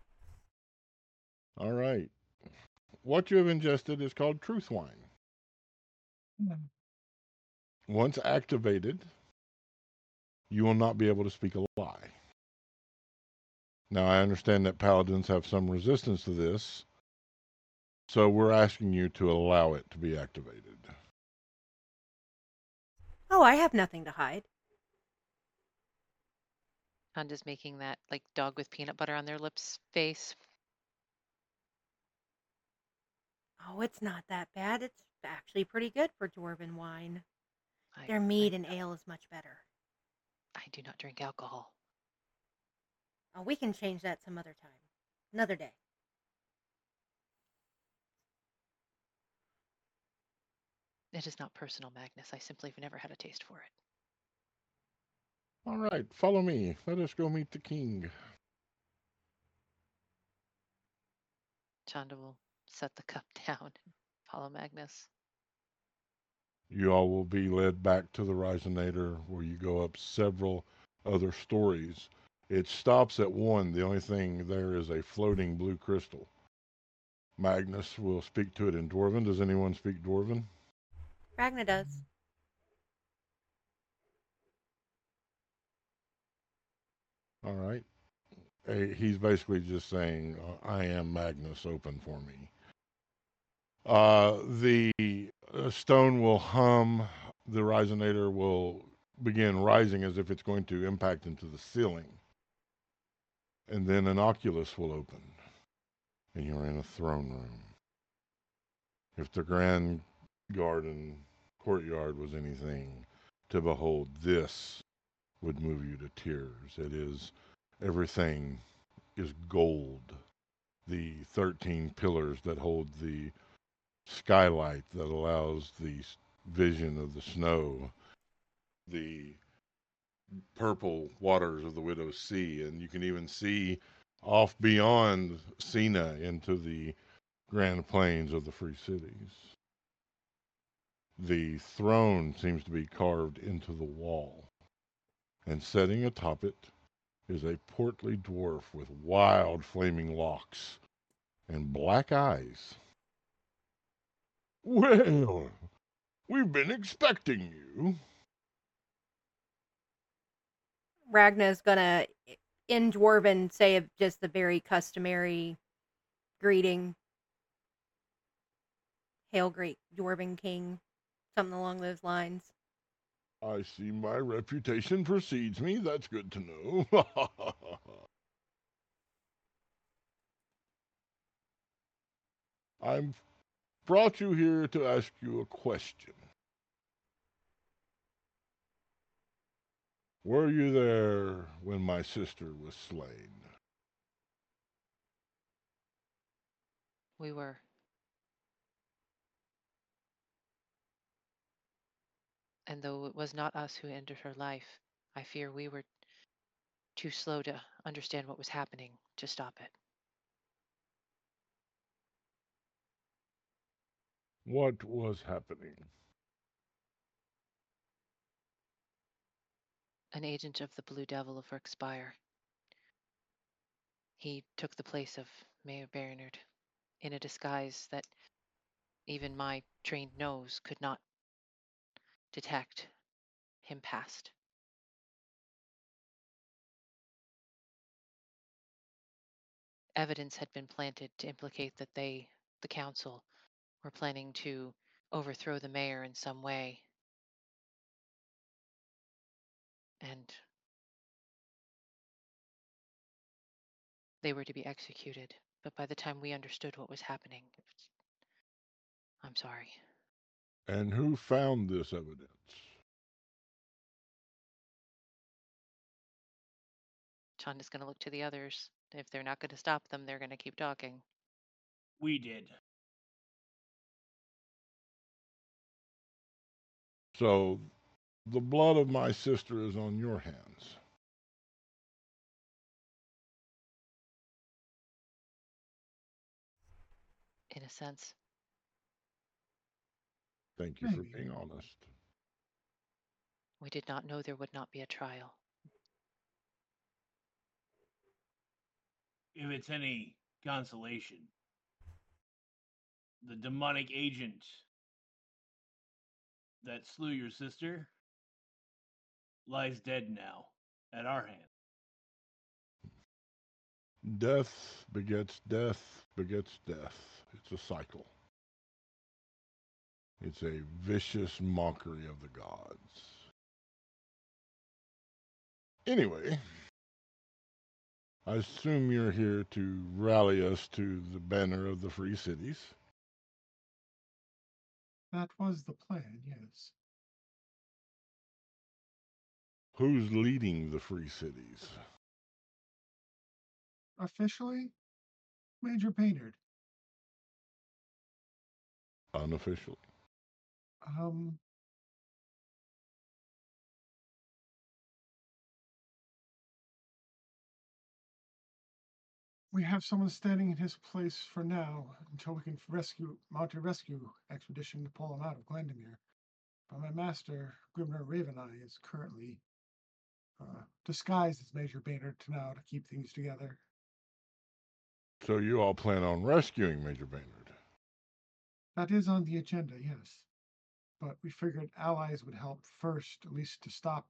All right. What you have ingested is called truth wine. Once activated, you will not be able to speak a lie. Now, I understand that paladins have some resistance to this, so we're asking you to allow it to be activated. Oh, I have nothing to hide. Chanda's making that like dog with peanut butter on their lips face. Oh, it's not that bad. It's actually pretty good for dwarven wine. Their I, mead and ale is much better. I do not drink alcohol. Oh, we can change that some other time. Another day. It is not personal, Magnus. I simply have never had a taste for it. All right, follow me. Let us go meet the king. Chanda will set the cup down and follow Magnus. You all will be led back to the Risonator, where you go up several other stories. It stops at 1. The only thing there is a floating blue crystal. Magnus will speak to it in Dwarven. Does anyone speak Dwarven? Ragna does. All right. He's basically just saying, I am Magnus, open for me. The stone will hum. The Risonator will begin rising as if it's going to impact into the ceiling. And then an oculus will open, and you're in a throne room. If the grand garden courtyard was anything to behold, this would move you to tears. It is, everything is gold. The 13 pillars that hold the skylight that allows the vision of the snow, the purple waters of the Widow's Sea, and you can even see off beyond Sina into the grand plains of the Free Cities. The throne seems to be carved into the wall, and sitting atop it is a portly dwarf with wild flaming locks and black eyes. Well, we've been expecting you. Ragna's gonna, in dwarven, say just the very customary greeting. Hail, great dwarven king. Something along those lines. I see my reputation precedes me. That's good to know. I've brought you here to ask you a question. Were you there when my sister was slain? We were. And though it was not us who ended her life, I fear we were too slow to understand what was happening to stop it. What was happening? An agent of the Blue Devil of Rixspire. He took the place of Mayor Bernard in a disguise that even my trained nose could not detect him past. Evidence had been planted to implicate that they, the council, were planning to overthrow the mayor in some way. And they were to be executed. But by the time we understood what was happening, I'm sorry. And who found this evidence? Chanda's going to look to the others. If they're not going to stop them, they're going to keep talking. We did. So, the blood of my sister is on your hands. In a sense. Thank you for Maybe. being honest. We did not know there would not be a trial. If it's any consolation, the demonic agent that slew your sister lies dead now at our hands. Death begets death begets death. It's a cycle. It's a vicious mockery of the gods. Anyway, I assume you're here to rally us to the banner of the Free Cities. That was the plan, yes. Who's leading the Free Cities? Officially, Major Baynard. Unofficially. Um, we have someone standing in his place for now until we can mount a rescue expedition to pull him out of Glandamere. But my master, Grimner Raveneye, is currently disguised as Major Baynard now to keep things together. So you all plan on rescuing Major Baynard? That is on the agenda, yes. But we figured allies would help first, at least to stop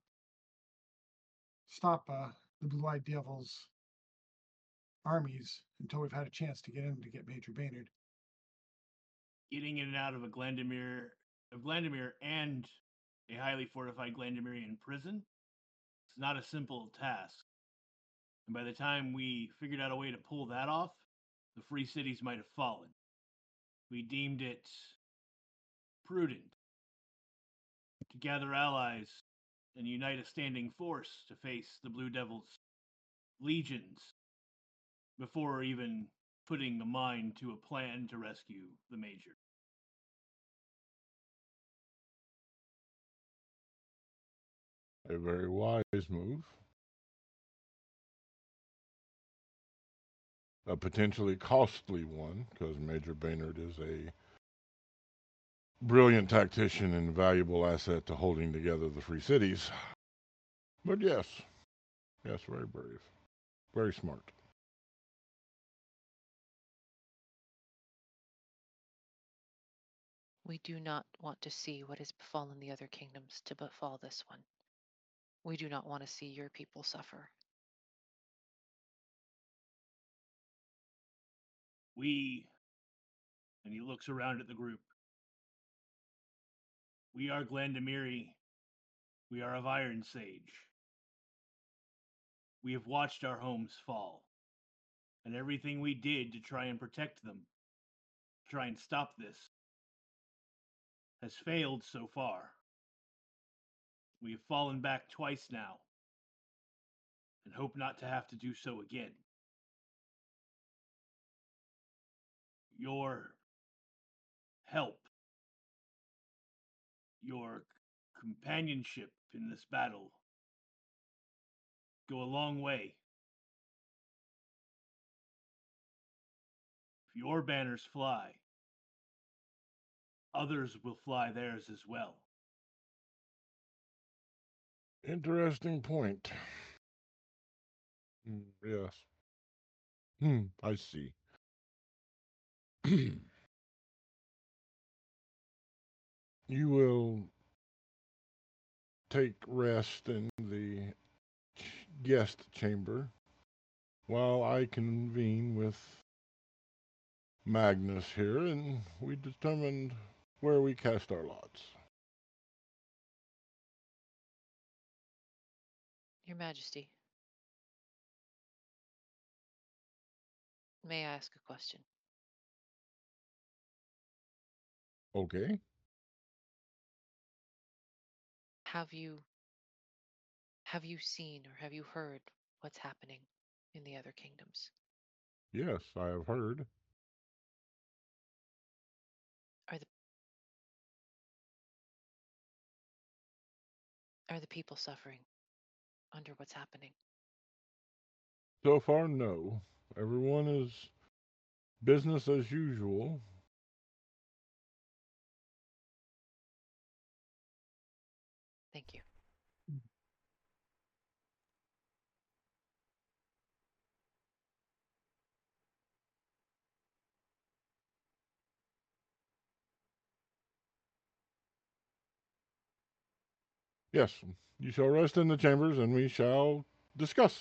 the Blue-Eyed Devils armies until we've had a chance to get in to get Major Baynard. Getting in and out of Glandamere and a highly fortified Glandamerian prison, it's not a simple task. And by the time we figured out a way to pull that off, the Free Cities might have fallen. We deemed it prudent to gather allies and unite a standing force to face the Blue Devils' legions before even putting the mind to a plan to rescue the Major. A very wise move. A potentially costly one, because Major Baynard is a brilliant tactician and valuable asset to holding together the Free Cities. But yes, very brave. Very smart. We do not want to see what has befallen the other kingdoms to befall this one. We do not want to see your people suffer. And he looks around at the group, we are Glandamiri. We are of Iron Sage. We have watched our homes fall, and everything we did to try and protect them, try and stop this, has failed so far. We have fallen back twice now, and hope not to have to do so again. Your help, your companionship in this battle go a long way. If your banners fly, others will fly theirs as well. Interesting point. Yes. I see. You will take rest in the guest chamber while I convene with Magnus here, and we determined where we cast our lots. Your Majesty, may I ask a question? Okay. Have you seen or have you heard what's happening in the other kingdoms? Yes, I have heard. Are the people suffering under what's happening? So far, no. Everyone is business as usual. Thank you. Yes, you shall rest in the chambers, and we shall discuss.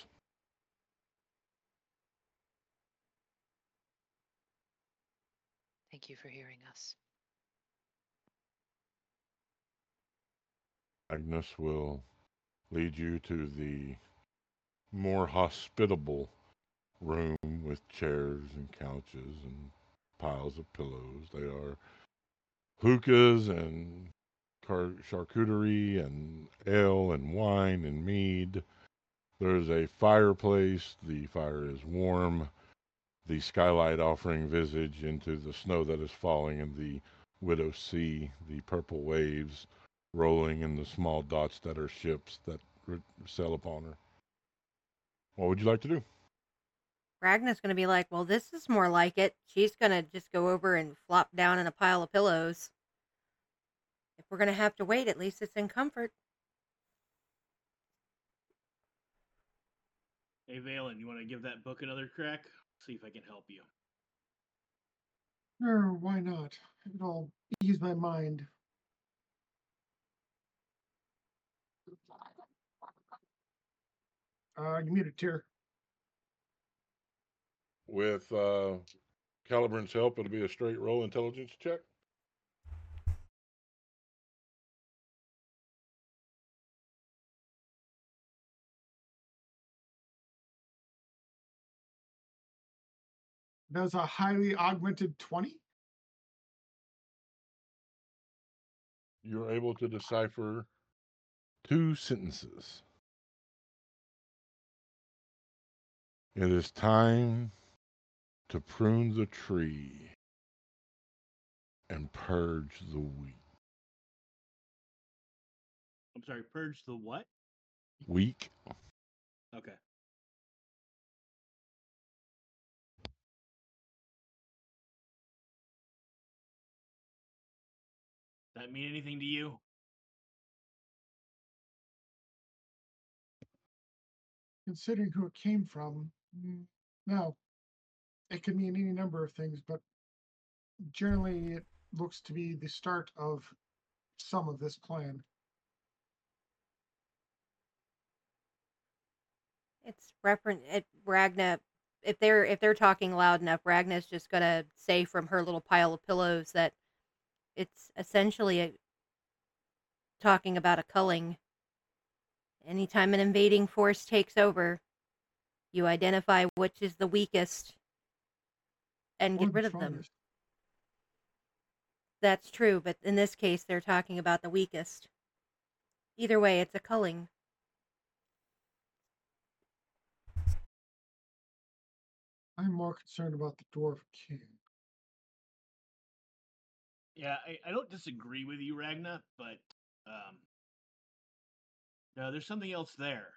Thank you for hearing us. Agnes will lead you to the more hospitable room with chairs and couches and piles of pillows. They are hookahs and charcuterie and ale and wine and mead. There's a fireplace. The fire is warm. The skylight offering visage into the snow that is falling in the Widow Sea, the purple waves rolling in the small dots that are ships that sail upon her. What would you like to do? Ragna's going to be like, well, this is more like it. She's going to just go over and flop down in a pile of pillows. If we're going to have to wait, at least it's in comfort. Hey, Valen, you want to give that book another crack? See if I can help you. Sure, why not? It'll ease my mind. You muted Tyr. With Calibran's help, it'll be a straight roll intelligence check. That was a highly augmented 20. You're able to decipher 2 sentences. It is time to prune the tree and purge the wheat. I'm sorry, purge the what? Weak. Okay. Does that mean anything to you? Considering who it came from, no. It could mean any number of things, but generally it looks to be the start of some of this plan. It's Ragna. If they're talking loud enough, Ragna's just gonna say from her little pile of pillows that it's essentially talking about a culling. Anytime an invading force takes over, you identify which is the weakest and get rid of them. That's true, but in this case, they're talking about the weakest. Either way, it's a culling. I'm more concerned about the Dwarf King. Yeah, I don't disagree with you, Ragna, but No, there's something else there.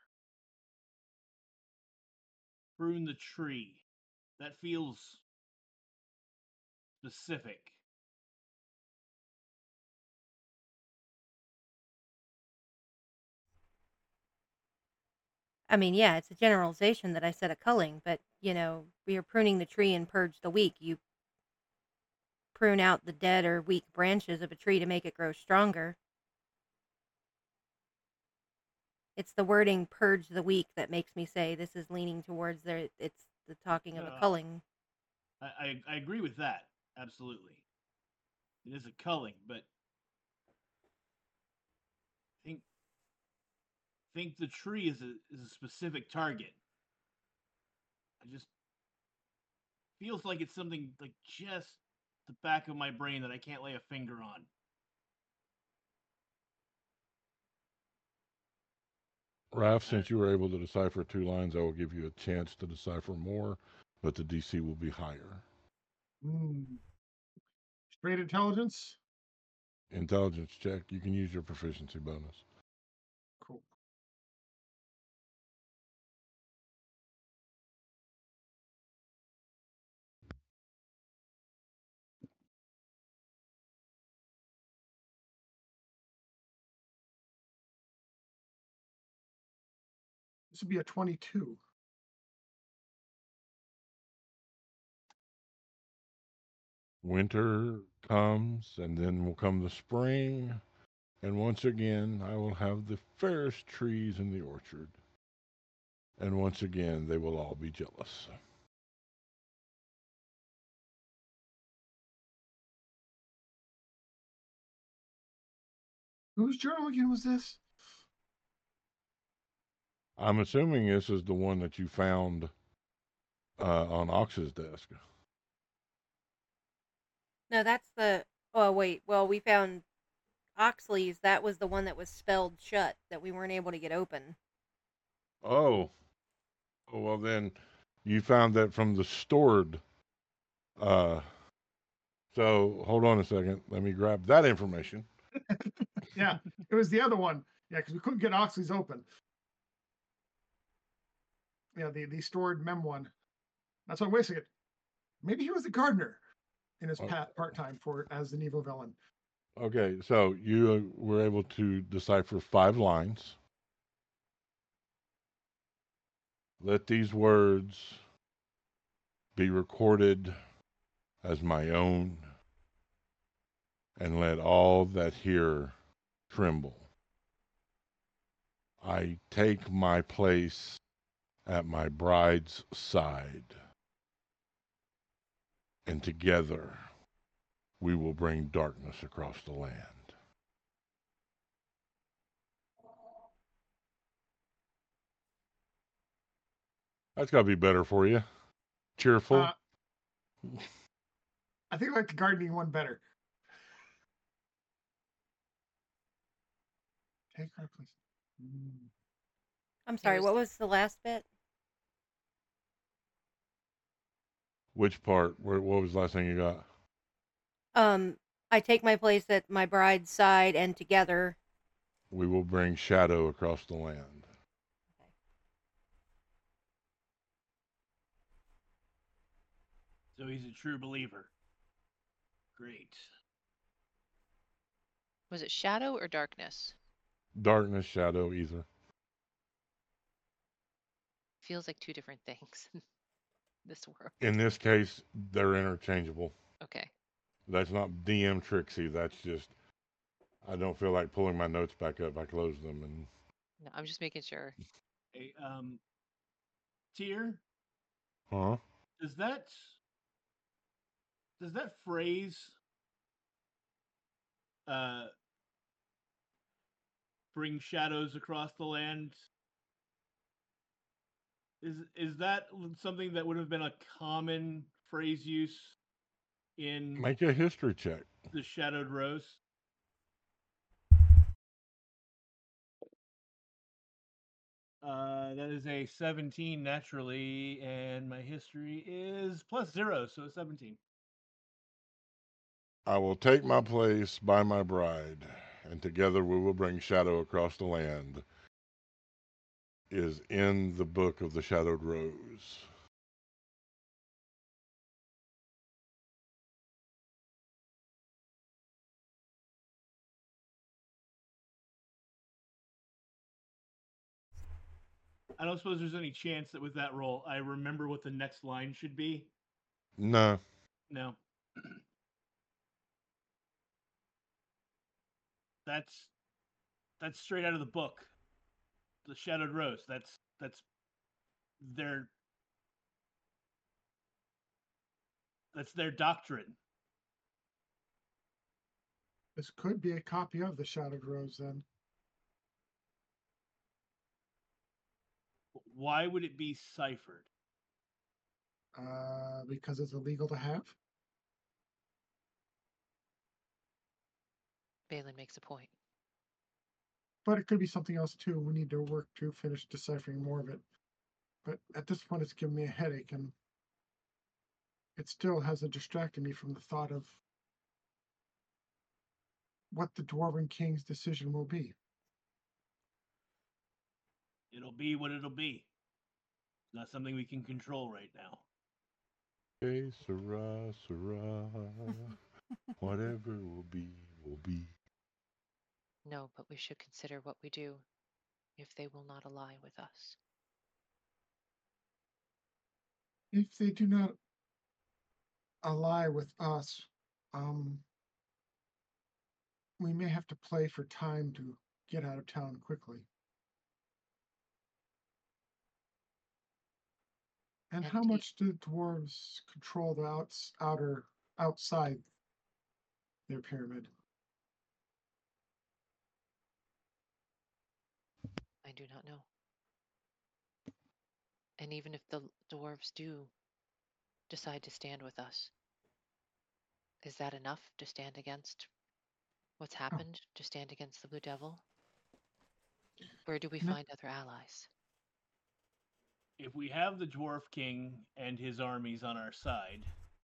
Prune the tree. That feels specific. I mean, yeah, it's a generalization that I said a culling, but we are pruning the tree and purge the weak. You prune out the dead or weak branches of a tree to make it grow stronger. It's the wording "purge the weak" that makes me say this is leaning towards it's the talking of a culling. I agree with that. Absolutely. It is a culling, but think the tree is a specific target. I just feels like it's something like just the back of my brain that I can't lay a finger on. Raph, since you were able to decipher 2 lines, I will give you a chance to decipher more, but the DC will be higher. Straight intelligence. Intelligence check. You can use your proficiency bonus. Cool. This would be a 22. Winter comes, and then will come the spring, and once again I will have the fairest trees in the orchard. And once again they will all be jealous. Whose journal again was this? I'm assuming this is the one that you found on Ox's desk. No, that's the. Oh wait, well we found Oxley's. That was the one that was spelled shut that we weren't able to get open. Oh, well then, you found that from the stored. So hold on a second. Let me grab that information. Yeah, it was the other one. Yeah, because we couldn't get Oxley's open. Yeah, the stored mem one. That's why. Wait a second. Maybe he was the gardener in his part time for as the Nevo villain. Okay, so you were able to decipher 5 lines. Let these words be recorded as my own, and let all that hear tremble. I take my place at my bride's side, and together we will bring darkness across the land. That's got to be better for you. Cheerful. I think I like the gardening one better. Take our place. I'm sorry, Here's- what was the last bit? Which part? What was the last thing you got? I take my place at my bride's side, and together We will bring shadow across the land. So he's a true believer. Great. Was it shadow or darkness? Darkness, shadow, either. Feels like 2 different things in this world. In this case, they're interchangeable. Okay. That's not DM tricksy. That's just, I don't feel like pulling my notes back up. I close them and. No, I'm just making sure. Hey, Tyr, Huh? does that phrase bring shadows across the land? Is that something that would have been a common phrase use in Make a history check. the Shadowed Rose? That is a 17 naturally, and my history is +0, so 17. I will take my place by my bride, and together we will bring shadow across the land. is in the book of the Shadowed Rose. I don't suppose there's any chance that with that roll, I remember what the next line should be. No. No. That's straight out of the book. The Shadowed Rose. That's their doctrine. This could be a copy of the Shadowed Rose then. Why would it be ciphered? Because it's illegal to have. Balin makes a point. But it could be something else too. We need to work to finish deciphering more of it. But at this point, it's giving me a headache, and it still hasn't distracted me from the thought of what the Dwarven King's decision will be. It'll be what it'll be. It's not something we can control right now. Hey, Sarah, whatever will be, will be. No, but we should consider what we do if they will not ally with us. If they do not ally with us, we may have to play for time to get out of town quickly. And how much do dwarves control the outside their pyramid? I do not know. And even if the dwarves do decide to stand with us, is that enough to stand against what's happened, to stand against the Blue Devil? Where do we No. find other allies? If we have the Dwarf King and his armies on our side,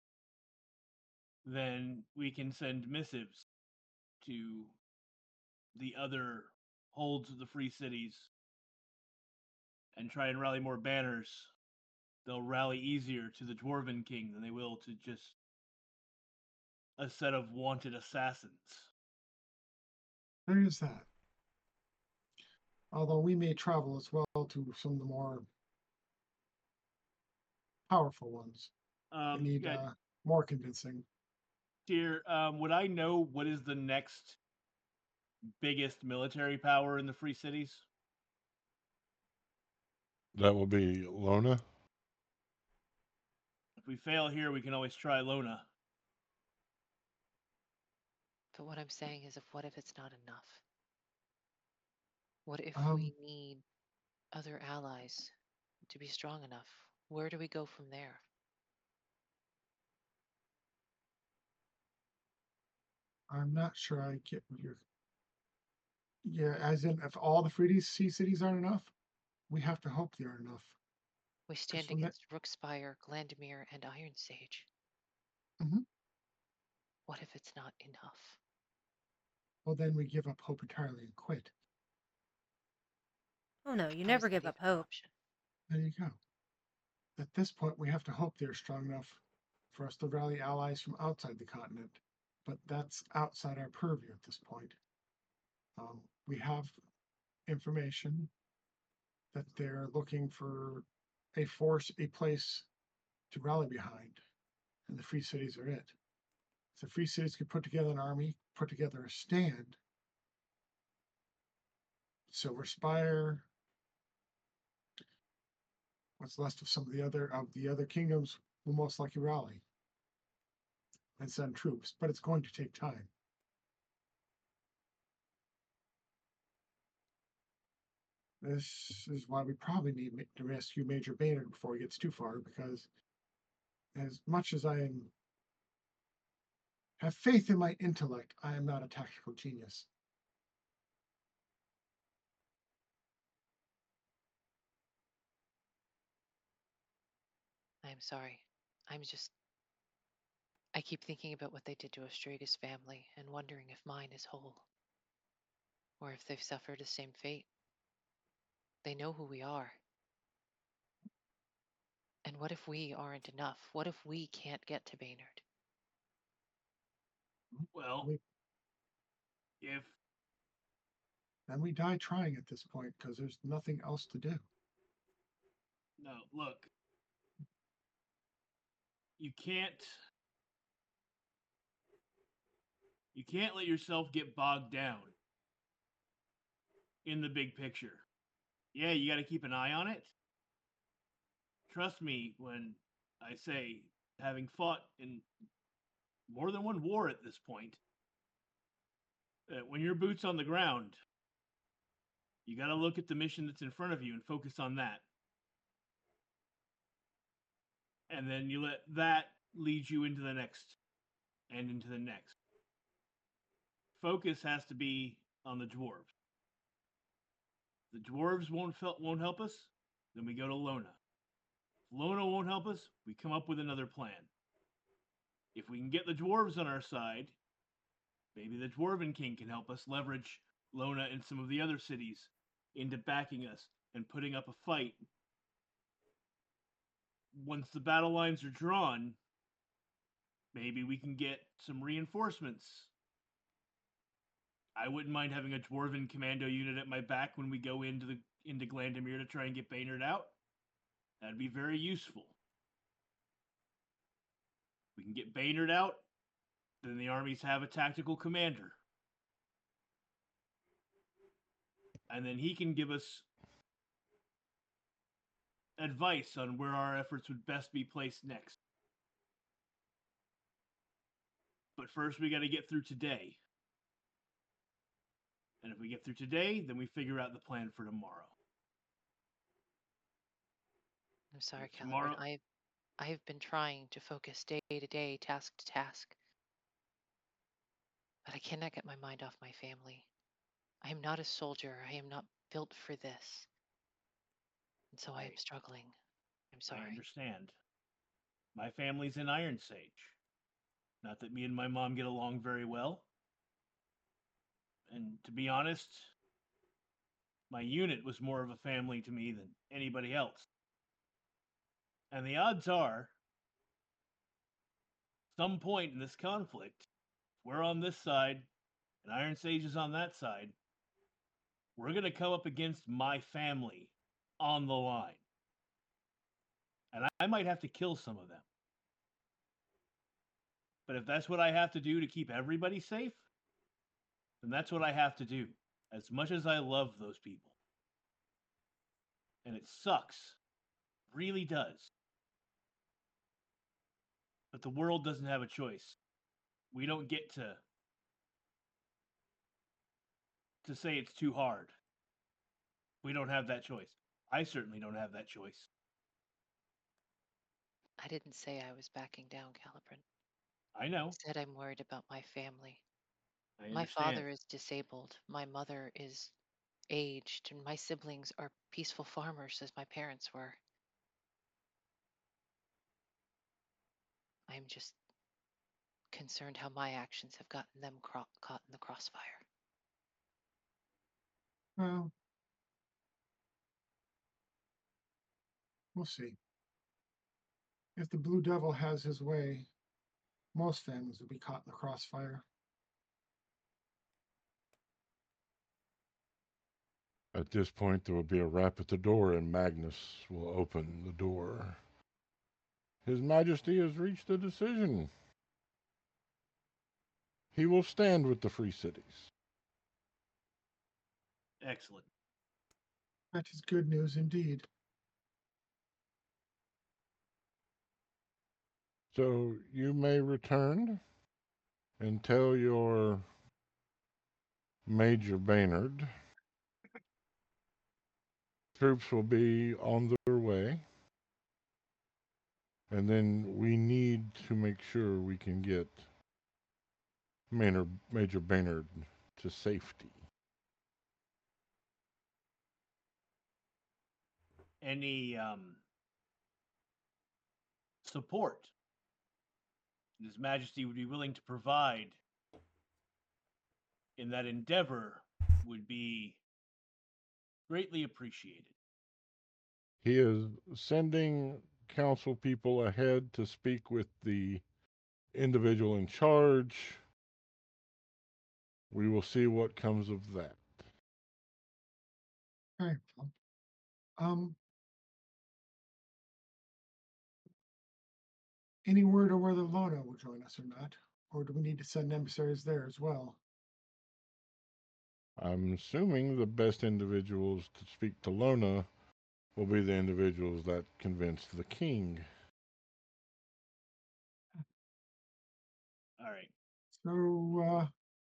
then we can send missives to the other holds of the free cities and try and rally more banners. They'll rally easier to the Dwarven King than they will to just a set of wanted assassins. There is that. Although we may travel as well to some of the more powerful ones. They need more convincing. Dear, would I know what is the next biggest military power in the Free Cities? That will be Lona. If we fail here, we can always try Lona. But what I'm saying is, what if it's not enough? What if we need other allies to be strong enough? Where do we go from there? I'm not sure I get what you're. Yeah, as in, if all the free sea cities aren't enough, we have to hope they are enough. We stand against Rookspire, Glandamere, and Iron Sage. Mm-hmm. What if it's not enough? Well, then we give up hope entirely and quit. Oh no, you never give up hope. There you go. At this point, we have to hope they're strong enough for us to rally allies from outside the continent. But that's outside our purview at this point. We have information that they're looking for a place to rally behind, and the free cities are it. If the free cities could put together an army, put together a stand, Silver Spire, what's left of some of the other kingdoms will most likely rally and send troops, but it's going to take time. This is why we probably need to rescue Major Baynard before he gets too far, because as much as I have faith in my intellect, I am not a tactical genius. I'm sorry. I keep thinking about what they did to Ostrega's family and wondering if mine is whole. Or if they've suffered the same fate. They know who we are. And what if we aren't enough? What if we can't get to Baynard? Well, We- if Then we die trying at this point because there's nothing else to do. no, look, you can't let yourself get bogged down in the big picture. Yeah, you got to keep an eye on it. Trust me when I say, having fought in more than one war at this point, when your boots on the ground, you got to look at the mission that's in front of you and focus on that. And then you let that lead you into the next and into the next. Focus has to be on the dwarves. The dwarves won't help us, then we go to Lona. If Lona won't help us, we come up with another plan. If we can get the dwarves on our side, maybe the Dwarven King can help us leverage Lona and some of the other cities into backing us and putting up a fight. Once the battle lines are drawn, maybe we can get some reinforcements. I wouldn't mind having a Dwarven commando unit at my back when we go into Glandomir to try and get Baynard out. That'd be very useful. We can get Baynard out, then the armies have a tactical commander. And then he can give us advice on where our efforts would best be placed next. But first, we got to get through today. And if we get through today, then we figure out the plan for tomorrow. I'm sorry, If Caliban. tomorrow- I have been trying to focus day to day, task to task. But I cannot get my mind off my family. I am not a soldier. I am not built for this. And so I am struggling. I'm I sorry. understand. My family's in Iron Sage. Not that me and my mom get along very well. And to be honest, my unit was more of a family to me than anybody else. And the odds are, some point in this conflict, we're on this side and Iron Sage is on that side, we're going to come up against my family on the line. And I might have to kill some of them. But if that's what I have to do to keep everybody safe, then that's what I have to do. As much as I love those people. And it sucks. Really does. But the world doesn't have a choice. We don't get to say it's too hard. We don't have that choice. I certainly don't have that choice. I didn't say I was backing down, Caliban. I I know. said I'm worried about my family. I My understand. father is disabled. My mother is aged, and my siblings are peaceful farmers as my parents were. I'm just concerned how my actions have gotten them caught in the crossfire. Well, we'll see. If the Blue Devil has his way, most families will be caught in the crossfire. At this point, there will be a rap at the door, and Magnus will open the door. His Majesty has reached a decision. He will stand with the free cities. Excellent. That is good news indeed. So you may return and tell your Major Baynard troops will be on their way. And then we need to make sure we can get Major Baynard to safety. Any support His Majesty would be willing to provide in that endeavor would be greatly appreciated. He is sending council people ahead to speak with the individual in charge. We will see what comes of that. Okay. Um, any word on whether Lona will join us or not? Or do we need to send emissaries there as well? I'm assuming the best individuals to speak to Lona will be the individuals that convince the king. All right. So,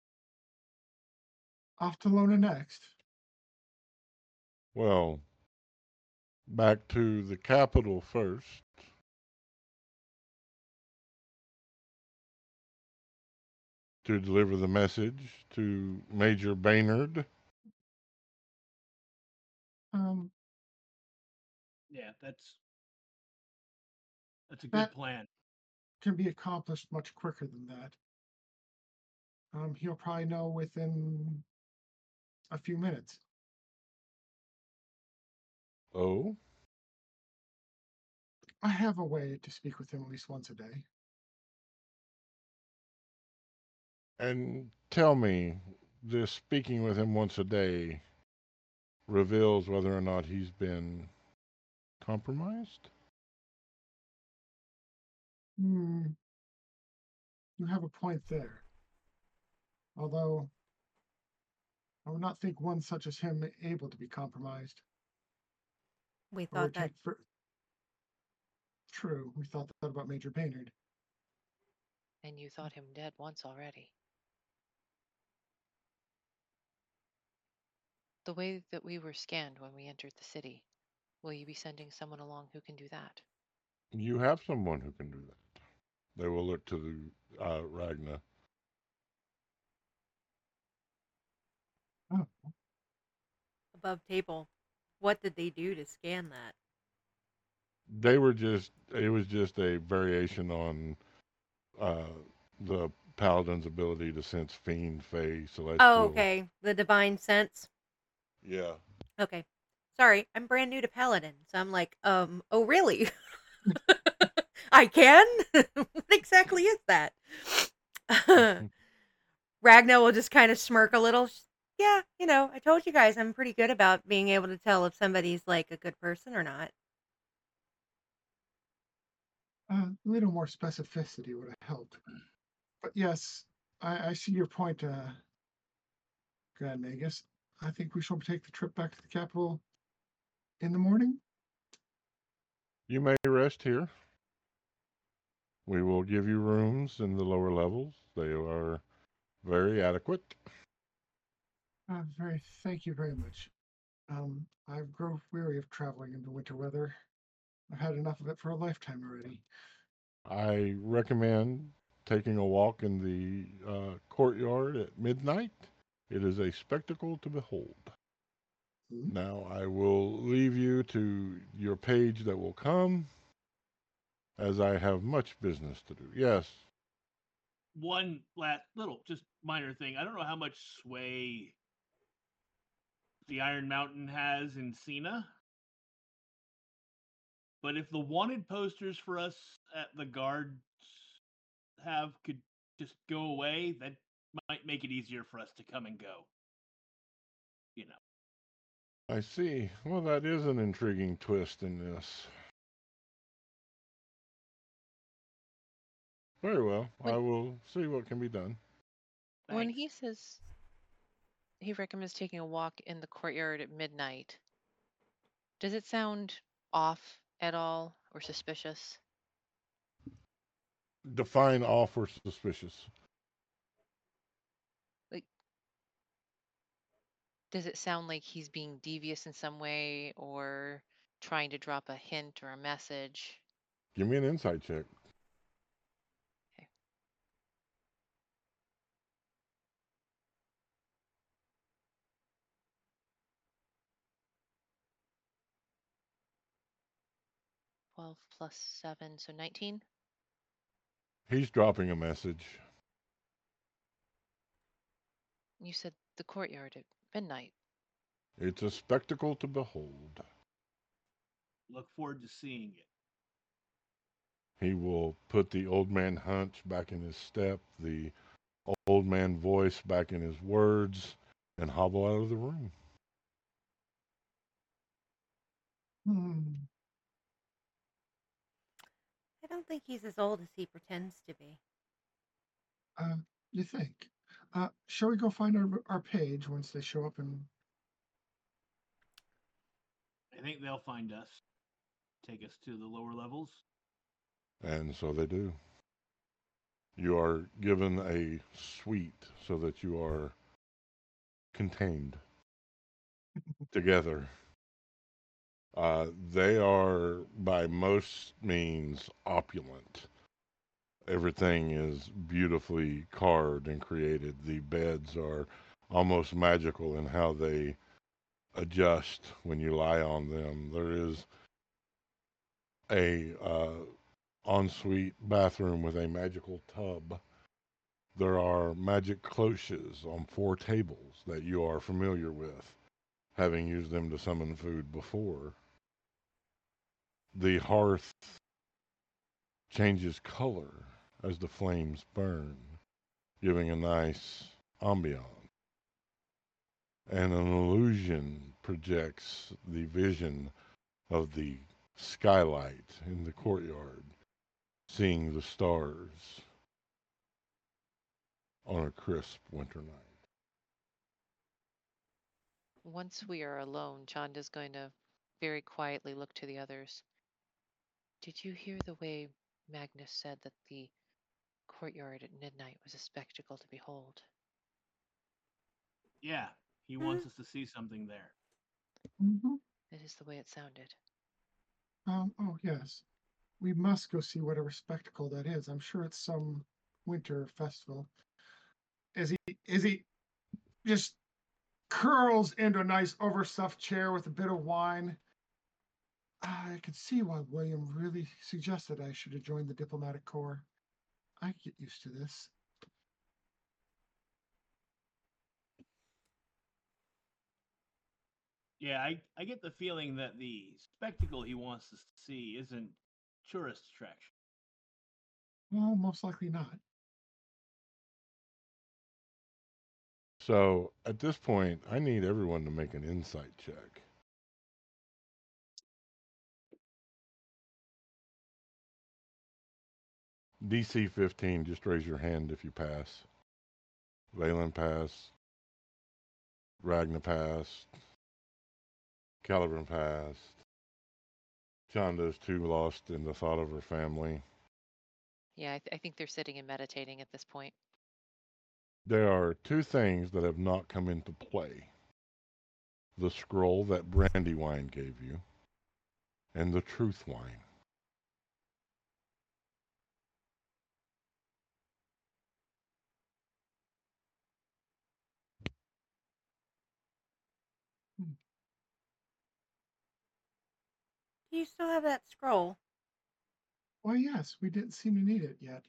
off to Lona next. Well, back to the capital first. To deliver the message to Major Baynard. Um, Yeah, that's a good that plan. can be accomplished much quicker than that. He'll probably know within a few minutes. Oh, I have a way to speak with him at least once a day. and tell me, this speaking with him once a day reveals whether or not he's been compromised? You have a point there. Although I would not think one such as him able to be compromised. We Or would thought that. take for true. We thought that about Major Baynard. And you thought him dead once already. The way that we were scanned when we entered the city, will you be sending someone along who can do that? You have someone who can do that. They will look to the Ragna. Oh, Above table. What did they do to scan that? They were just, it was just a variation on uh, the paladin's ability to sense fiend, fey, celestial. Oh, okay. The divine sense. Yeah. Okay. Sorry, I'm brand new to Paladin, so I'm like, oh, really? I can? What exactly is that? Ragna will just kind of smirk a little. Yeah, I told you guys I'm pretty good about being able to tell if somebody's like a good person or not. a little more specificity would have helped. But yes, I see your point, Grand Magus. I think we shall take the trip back to the capital in the morning. You may rest here. We will give you rooms in the lower levels. They are very adequate. Thank you very much. I've grown weary of traveling in the winter weather. I've had enough of it for a lifetime already. I recommend taking a walk in the courtyard at midnight. It is a spectacle to behold. Hmm? Now I will leave you to your page that will come, as I have much business to do. Yes. One last little, just minor thing. I don't know how much sway the Iron Mountain has in Cena, but if the wanted posters for us at the guards could just go away, that might make it easier for us to come and go. I see. Well, that is an intriguing twist in this. Very well. I When- will see what can be done. When Thanks. he says he recommends taking a walk in the courtyard at midnight, does it sound off at all or suspicious? Define off or suspicious. Like, does it sound like he's being devious in some way or trying to drop a hint or a message? Give me an insight check. Okay. Twelve plus 7, so 19. He's dropping a message. You said the courtyard at midnight. It's a spectacle to behold. Look forward to seeing it. He will put the old man hunch back in his step, the old man voice back in his words, and hobble out of the room. Hmm. I don't think he's as old as he pretends to be. Uh, you think? Shall we go find our page once they show up? And I think they'll find us. Take us to the lower levels. And so they do. You are given a suite so that you are contained together. They are, by most means, opulent. Everything is beautifully carved and created. The beds are almost magical in how they adjust when you lie on them. There is a ensuite bathroom with a magical tub. There are magic cloches on 4 tables that you are familiar with, having used them to summon food before. The hearth changes color as the flames burn, giving a nice ambiance. And an illusion projects the vision of the skylight in the courtyard, seeing the stars on a crisp winter night. Once we are alone, Chanda's going to very quietly look to the others. Did you hear the way Magnus said that the courtyard at midnight was a spectacle to behold? Yeah, he Hmm. wants us to see something there. Mhm. That is the way it sounded. Oh yes, we must go see whatever spectacle that is. I'm sure it's some winter festival. Is he just curls into a nice overstuffed chair with a bit of wine? I could see why William really suggested I should have joined the diplomatic corps. I get used to this. Yeah, I get the feeling that the spectacle he wants us to see isn't tourist attraction. Well, most likely not. So at this point, I need everyone to make an insight check. DC 15, just raise your hand if you pass. Valen passed. Ragna passed. Caliban passed. Chanda's too lost in the thought of her family. Yeah, I think they're sitting and meditating at this point. There are 2 things that have not come into play. The scroll that Brandywine gave you, and the truth wine. Hmm. Do you still have that scroll? Why, yes, we didn't seem to need it yet.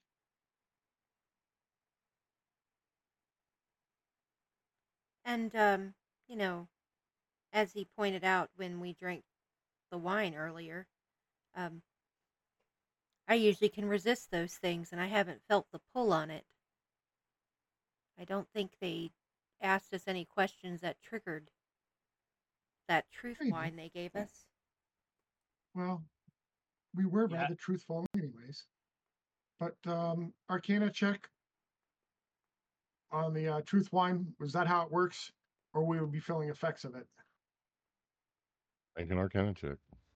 And, you know, as he pointed out when we drank the wine earlier, um, I usually can resist those things, and I haven't felt the pull on it. I don't think they asked us any questions that triggered that truth Maybe. wine they gave us. Well, we were Yeah. rather truthful, anyways. But Arcana check on the truth wine. Was that how it works, or we would be feeling effects of it? Make an Arcana check.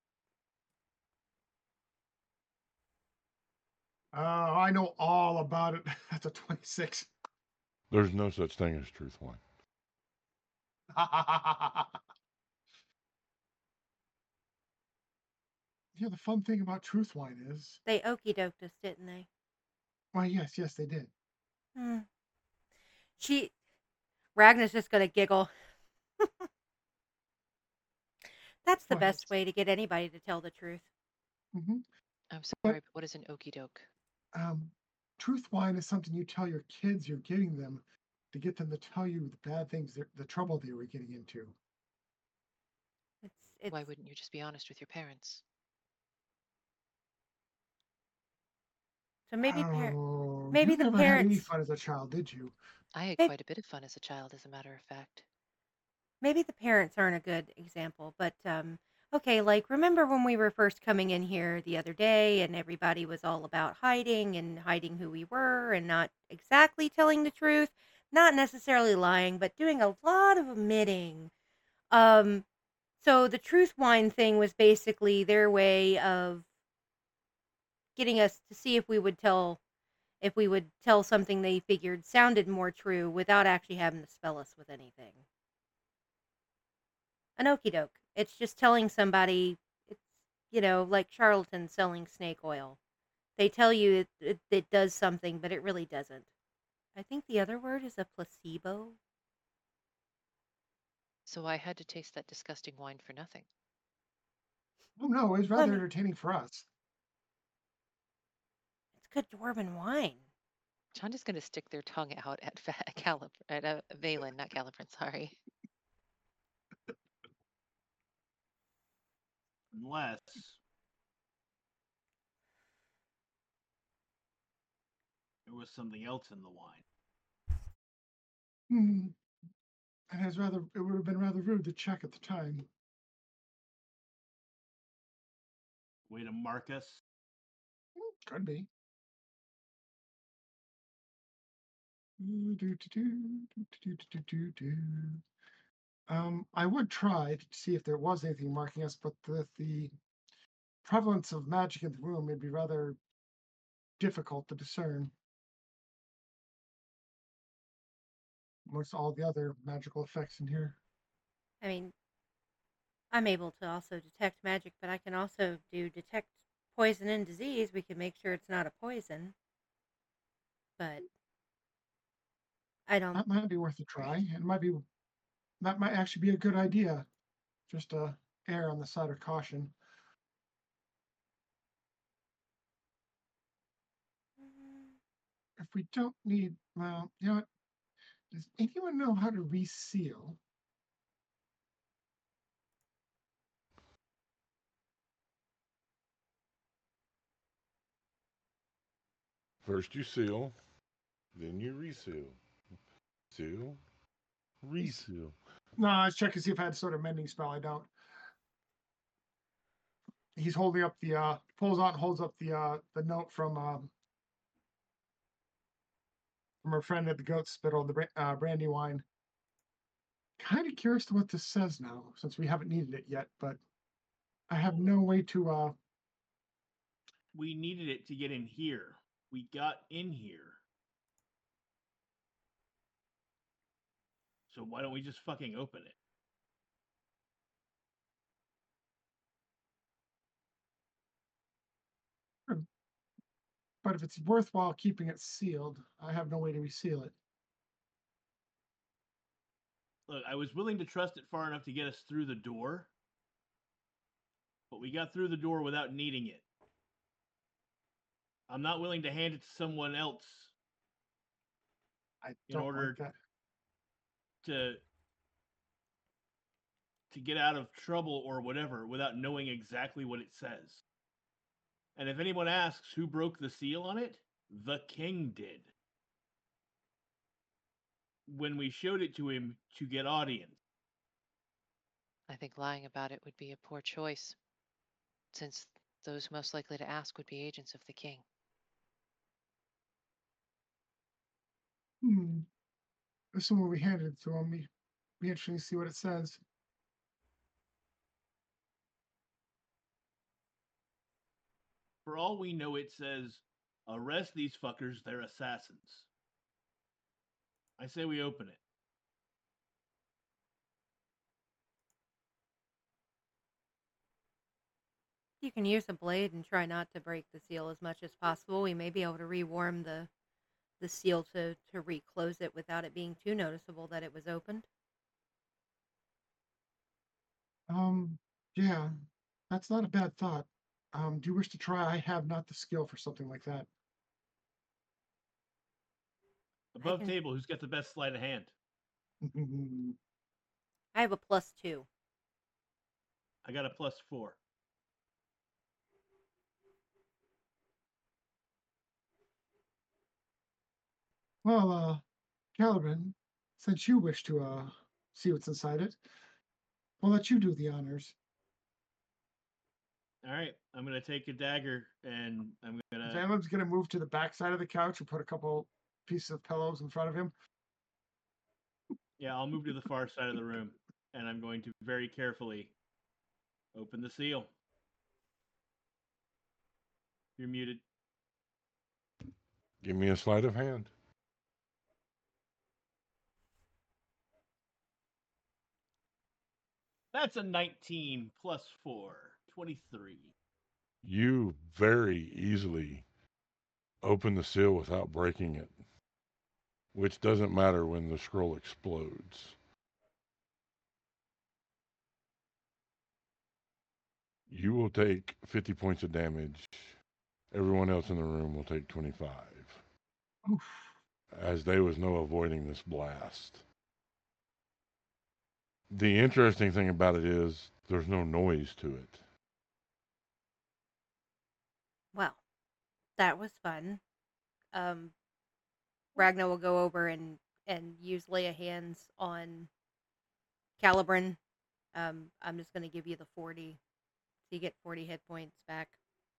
I know all about it. That's a 26. There's no such thing as truth wine. Yeah, the fun thing about truth wine is, They okey doked us, didn't they? why, yes, they did. Hmm. Ragnar's just gonna giggle. That's the Go best ahead. way to get anybody to tell the truth. Hmm. I'm But sorry, but what is an okey doke? truth wine is something you tell your kids you're giving them to get them to tell you the bad things, the trouble they were getting into. It's Why wouldn't you just be honest with your parents? So maybe Oh, maybe you the never had any parents fun as a child, did you? I had may- quite a bit of fun as a child, as a matter of fact. maybe the parents aren't a good example, but okay, like remember when we were first coming in here the other day and everybody was all about hiding and hiding who we were and not exactly telling the truth, not necessarily lying, but doing a lot of omitting. Um so the truth wine thing was basically their way of getting us to see if we would tell something they figured sounded more true without actually having to spell us with anything. An okey doke. It's just telling somebody it's like charlatans selling snake oil. They tell you it does something, but it really doesn't. I think the other word is a placebo. So I had to taste that disgusting wine for nothing. Oh no, it was Well, I rather mean, entertaining for us. it's good dwarven wine. Chanda's going to stick their tongue out at Valen, not Caliprin, sorry. Unless there was something else in the wine. Hmm. And it would have been rather rude to check at the time. Way to mark us. Could be. I would try to see if there was anything marking us, but the prevalence of magic in the room may be rather difficult to discern amongst all the other magical effects in here. I mean, I'm able to also detect magic, but I can also detect poison and disease. We can make sure it's not a poison. But I don't. That might be worth a try. That might actually be a good idea. Just err on the side of caution. If we don't need, well, you know what? Does anyone know how to reseal? First you seal, then you reseal. Seal, reseal. No, I was checking to see if I had sort of mending spell. I don't. He's holding up the pulls out and holds up the note from our friend at the Goat Spittle, the Brandywine. Kind of curious to what this says now, since we haven't needed it yet, but I have no way to. We needed it to get in here. We got in here. So why don't we just fucking open it? But if it's worthwhile keeping it sealed, I have no way to reseal it. Look, I was willing to trust it far enough to get us through the door, but we got through the door without needing it. I'm not willing to hand it to someone else I in don't order like that. to get out of trouble or whatever without knowing exactly what it says. And if anyone asks who broke the seal on it, the king did. When we showed it to him to get audience. I think lying about it would be a poor choice, since those most likely to ask would be agents of the king. This one when we handed it to him, be interesting to see what it says. For all we know, it says, arrest these fuckers, they're assassins. I say we open it. You can use a blade and try not to break the seal as much as possible. We may be able to rewarm the seal to reclose it without it being too noticeable that it was opened. Yeah, that's not a bad thought. Do you wish to try? I have not the skill for something like that. Above can- table, who's got the best sleight of hand? I have a +2. I got a +4. Well, Caliban, since you wish to see what's inside it, we'll let you do the honors. All right, I'm gonna take a dagger and I'm gonna. Zalem's gonna move to the back side of the couch and put a couple pieces of pillows in front of him. Yeah, I'll move to the far side of the room, and I'm going to very carefully open the seal. You're muted. Give me a sleight of hand. That's a 19 plus 4, 23. You very easily open the seal without breaking it, which doesn't matter when the scroll explodes. You will take 50 points of damage. Everyone else in the room will take 25, Oof. as there was no avoiding this blast. The interesting thing about it is there's no noise to it. Well, that was fun. Ragna will go over and use lay of hands on Caliban. I'm just going to give you the 40. So you get 40 hit points back.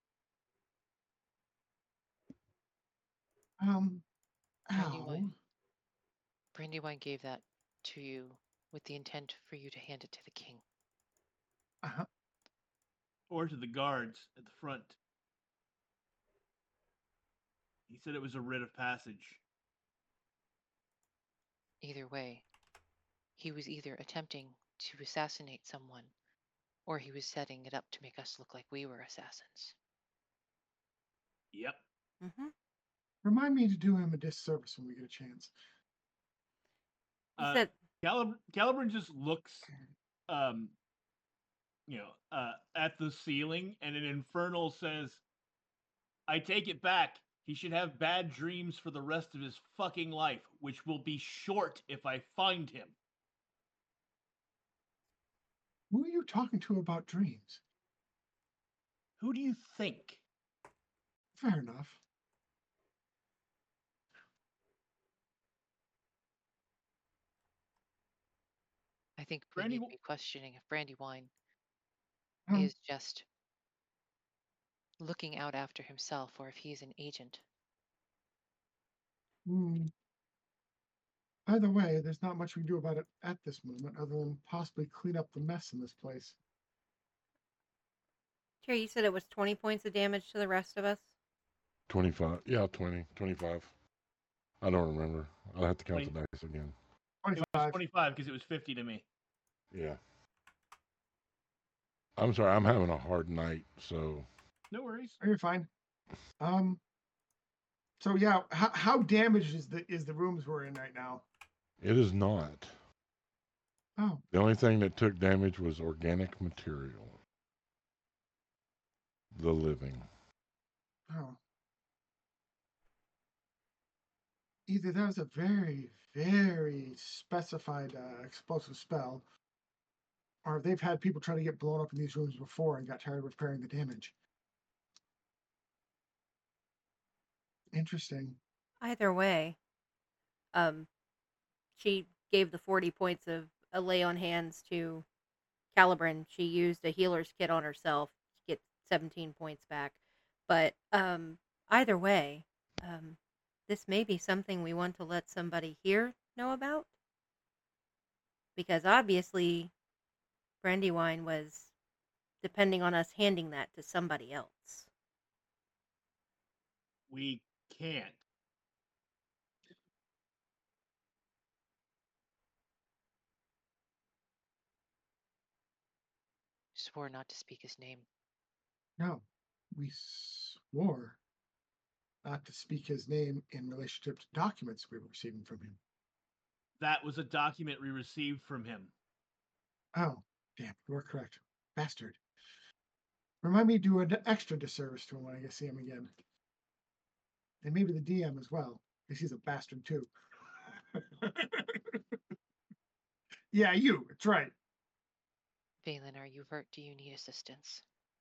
Ow. Brandywine gave that to you with the intent for you to hand it to the king. Uh-huh. Or to the guards at the front. He said it was a writ of passage. Either way, he was either attempting to assassinate someone, or he was setting it up to make us look like we were assassins. Yep. Mm-hmm. Remind me to do him a disservice when we get a chance. Said, Caliban just looks, at the ceiling, and an infernal says, "I take it back. He should have bad dreams for the rest of his fucking life, which will be short if I find him." Who are you talking to about dreams? Who do you think? Fair enough. I think we need to be questioning if Brandywine is just looking out after himself or if he's an agent. Either way, there's not much we can do about it at this moment other than possibly clean up the mess in this place. Terry, you said it was 20 points of damage to the rest of us? 25. Yeah, 20, 25. I don't remember. I'll have to count the dice again. 25. It was 25 because it was 50 to me. Yeah. I'm sorry, I'm having a hard night, so. No worries. Oh, you're fine. So yeah, how damaged is the rooms we're in right now? It is not. Oh. The only thing that took damage was organic material. The living. Oh. Either that was a very, very specified explosive spell, or they've had people try to get blown up in these rooms before and got tired of repairing the damage. Interesting. Either way, she gave the 40 points of a lay on hands to Caliban. She used a healer's kit on herself to get 17 points back. But either way, this may be something we want to let somebody here know about. Because obviously, Brandywine was depending on us handing that to somebody else. We can't. Swore not to speak his name. No, we swore not to speak his name in relationship to documents we were receiving from him. That was a document we received from him. Oh, damn, you are correct. Bastard. Remind me to do an extra disservice to him when I see him again. And maybe the DM as well, because he's a bastard too. Yeah, you. That's right. Valen, are you hurt? Do you need assistance?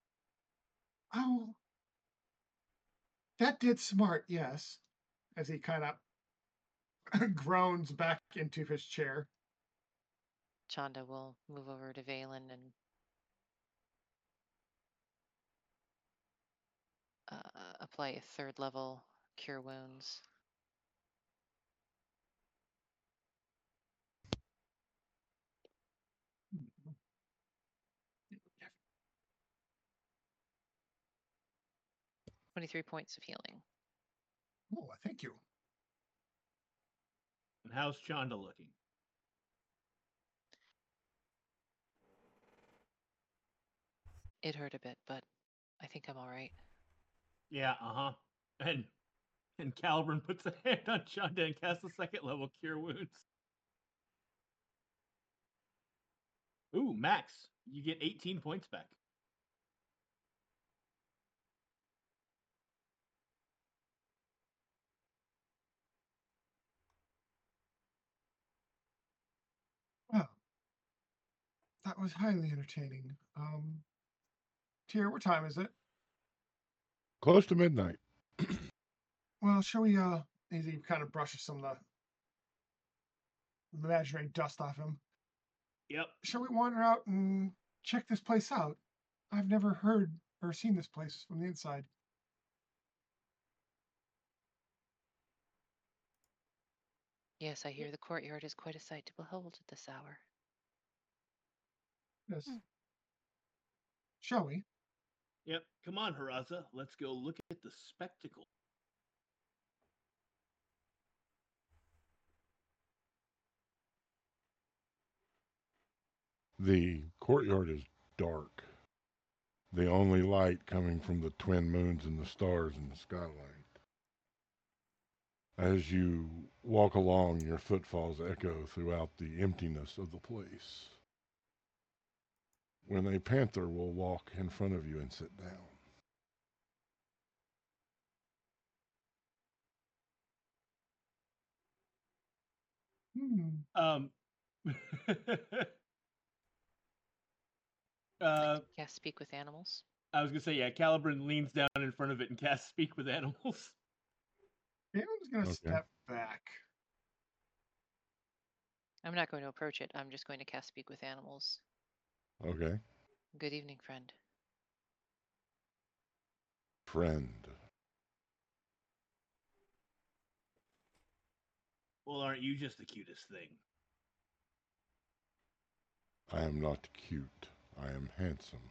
Oh, that did smart, yes. As he kind of groans back into his chair. Chanda will move over to Valen and apply a 3rd level Cure Wounds. Mhm. 23 points of healing. Oh, thank you. And how's Chanda looking? It hurt a bit, but I think I'm all right. Yeah, And Caliburn puts a hand on Chanda and casts a 2nd level Cure Wounds. Ooh, Max, you get 18 points back. Well, that was highly entertaining. Tyr, what time is it? Close to midnight. Well, shall we, as he kind of brushes some of the imaginary dust off him, Yep. shall we wander out and check this place out? I've never heard or seen this place from the inside. Yes, I hear the courtyard is quite a sight to behold at this hour. Yes. Hmm. Shall we? Yep. Come on, Haraza. Let's go look at the spectacle. The courtyard is dark. The only light coming from the twin moons and the stars in the skylight. As you walk along, your footfalls echo throughout the emptiness of the place. When a panther will walk in front of you and sit down. Hmm. Yeah, speak with animals. I was gonna say, yeah, Caliburn leans down in front of it and casts Speak with Animals. Baron's gonna Okay. step back. I'm not going to approach it. I'm just going to cast Speak with Animals. Okay. Good evening, friend. Friend. Well, aren't you just the cutest thing? I am not cute. I am handsome.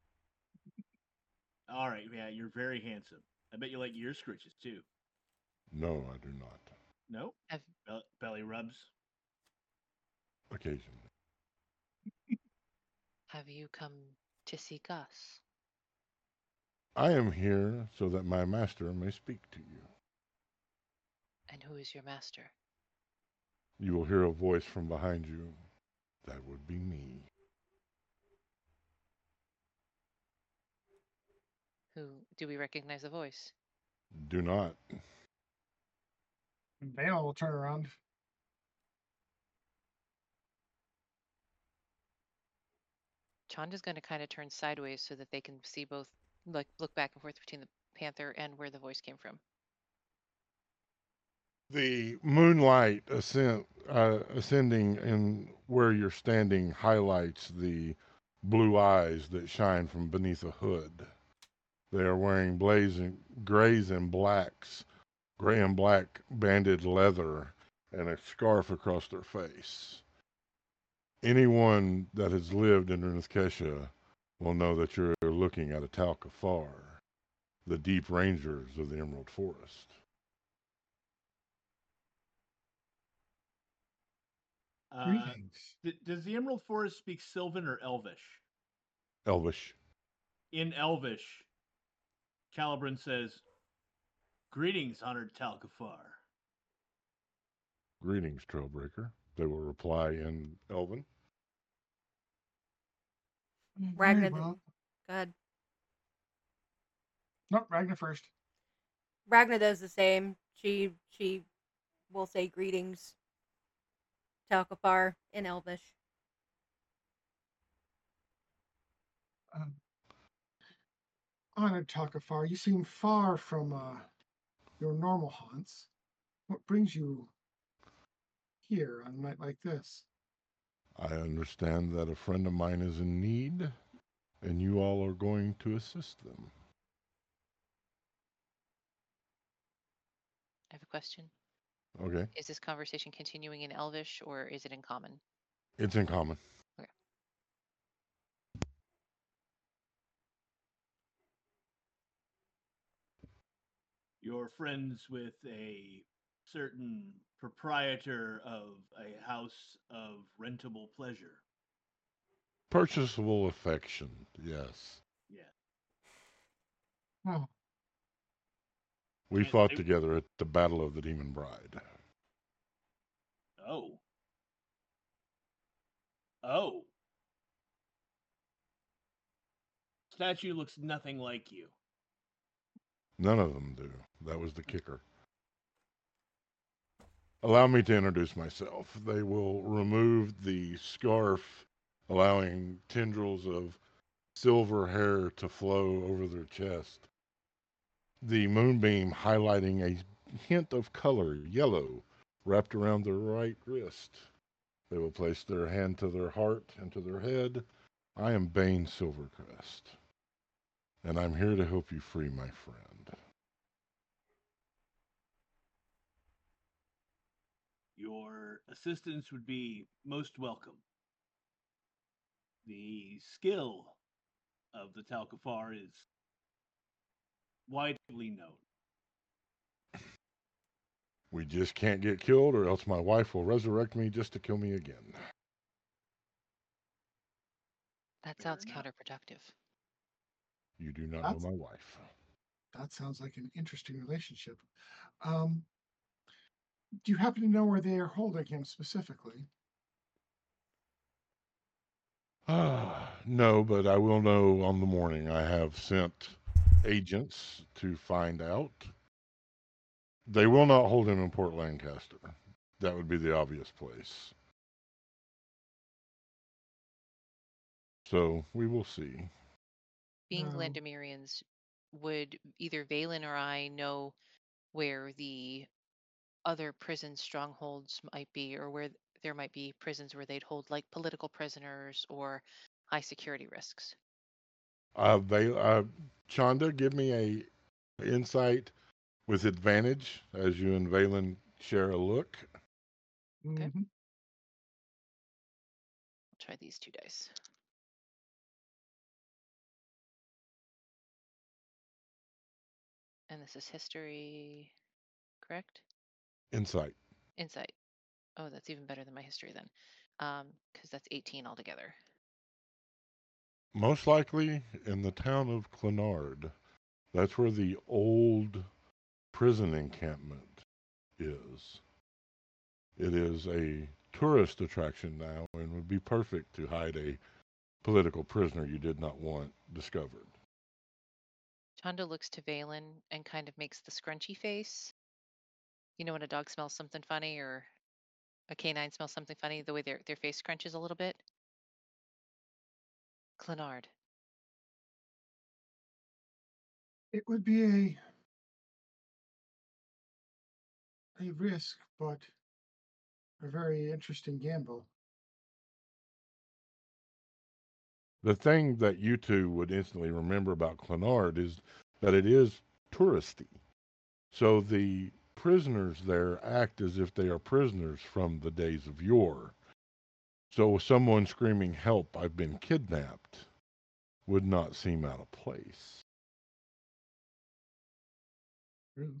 All right, yeah, you're very handsome. I bet you like ear scritches too. No, I do not. No? Have Belly rubs? Occasionally. Have you come to seek us? I am here so that my master may speak to you. And who is your master? You will hear a voice from behind you. That would be me. Who do we recognize the voice? Do not. Baron will turn around. Chanda's going to kind of turn sideways so that they can see both, like look back and forth between the panther and where the voice came from. The moonlight ascending in where you're standing highlights the blue eyes that shine from beneath a hood. They are wearing blazing grays and blacks, gray and black banded leather, and a scarf across their face. Anyone that has lived in Renthkesha will know that you're looking at a Tal Kafar, the deep rangers of the Emerald Forest. Greetings. Does the Emerald Forest speak Sylvan or Elvish? Elvish. In Elvish, Caliburn says, "Greetings, honored Talcafar." Greetings, Trailbreaker. They will reply in Elven. Very Ragnar, well. God, No, Ragnar first. Ragnar does the same. She will say greetings, Talcafar in Elvish. Honored Talcafar, you seem far from your normal haunts. What brings you here on a night like this? I understand that a friend of mine is in need, and you all are going to assist them. I have a question. Okay, Is this conversation continuing in Elvish or is it in Common? it's in common. Okay. You're friends with a certain proprietor of a house of rentable pleasure. Purchasable affection, yes. Yeah. Oh, We Can't fought say- together at the Battle of the Demon Bride. Oh. Oh. Statue looks nothing like you. None of them do. That was the kicker. Allow me to introduce myself. They will remove the scarf, allowing tendrils of silver hair to flow over their chest. The moonbeam highlighting a hint of color, yellow, wrapped around their right wrist. They will place their hand to their heart and to their head. I am Bane Silvercrest, and I'm here to help you free my friend. Your assistance would be most welcome. The skill of the Talcafar is widely known. We just can't get killed, or else my wife will resurrect me just to kill me again. That Fair sounds enough. counterproductive. You do not That's- know my wife. that sounds like an interesting relationship. Do you happen to know where they are holding him specifically? No, but I will know on the morning. I have sent agents to find out. They will not hold him in Port Lancaster. That would be the obvious place. So we will see. Being No. Glandamirians, would either Valen or I know where the other prison strongholds might be, or where there might be prisons where they'd hold like political prisoners or high security risks? Chanda, give me a insight with advantage as you and Valen share a look. Okay. Mhm. I'll try these 2 dice. And this is history, correct? Insight. Insight. Oh, that's even better than my history then, because that's 18 altogether. Most likely in the town of Clenard. That's where the old prison encampment is. It is a tourist attraction now and would be perfect to hide a political prisoner you did not want discovered. Chanda looks to Valen and kind of makes the scrunchy face. You know when a dog smells something funny or a canine smells something funny, the way their face scrunches a little bit? Clenard. It would be a risk, but a very interesting gamble. The thing that you two would instantly remember about Clenard is that it is touristy. So the prisoners there act as if they are prisoners from the days of yore. So someone screaming, "Help, I've been kidnapped," would not seem out of place. True.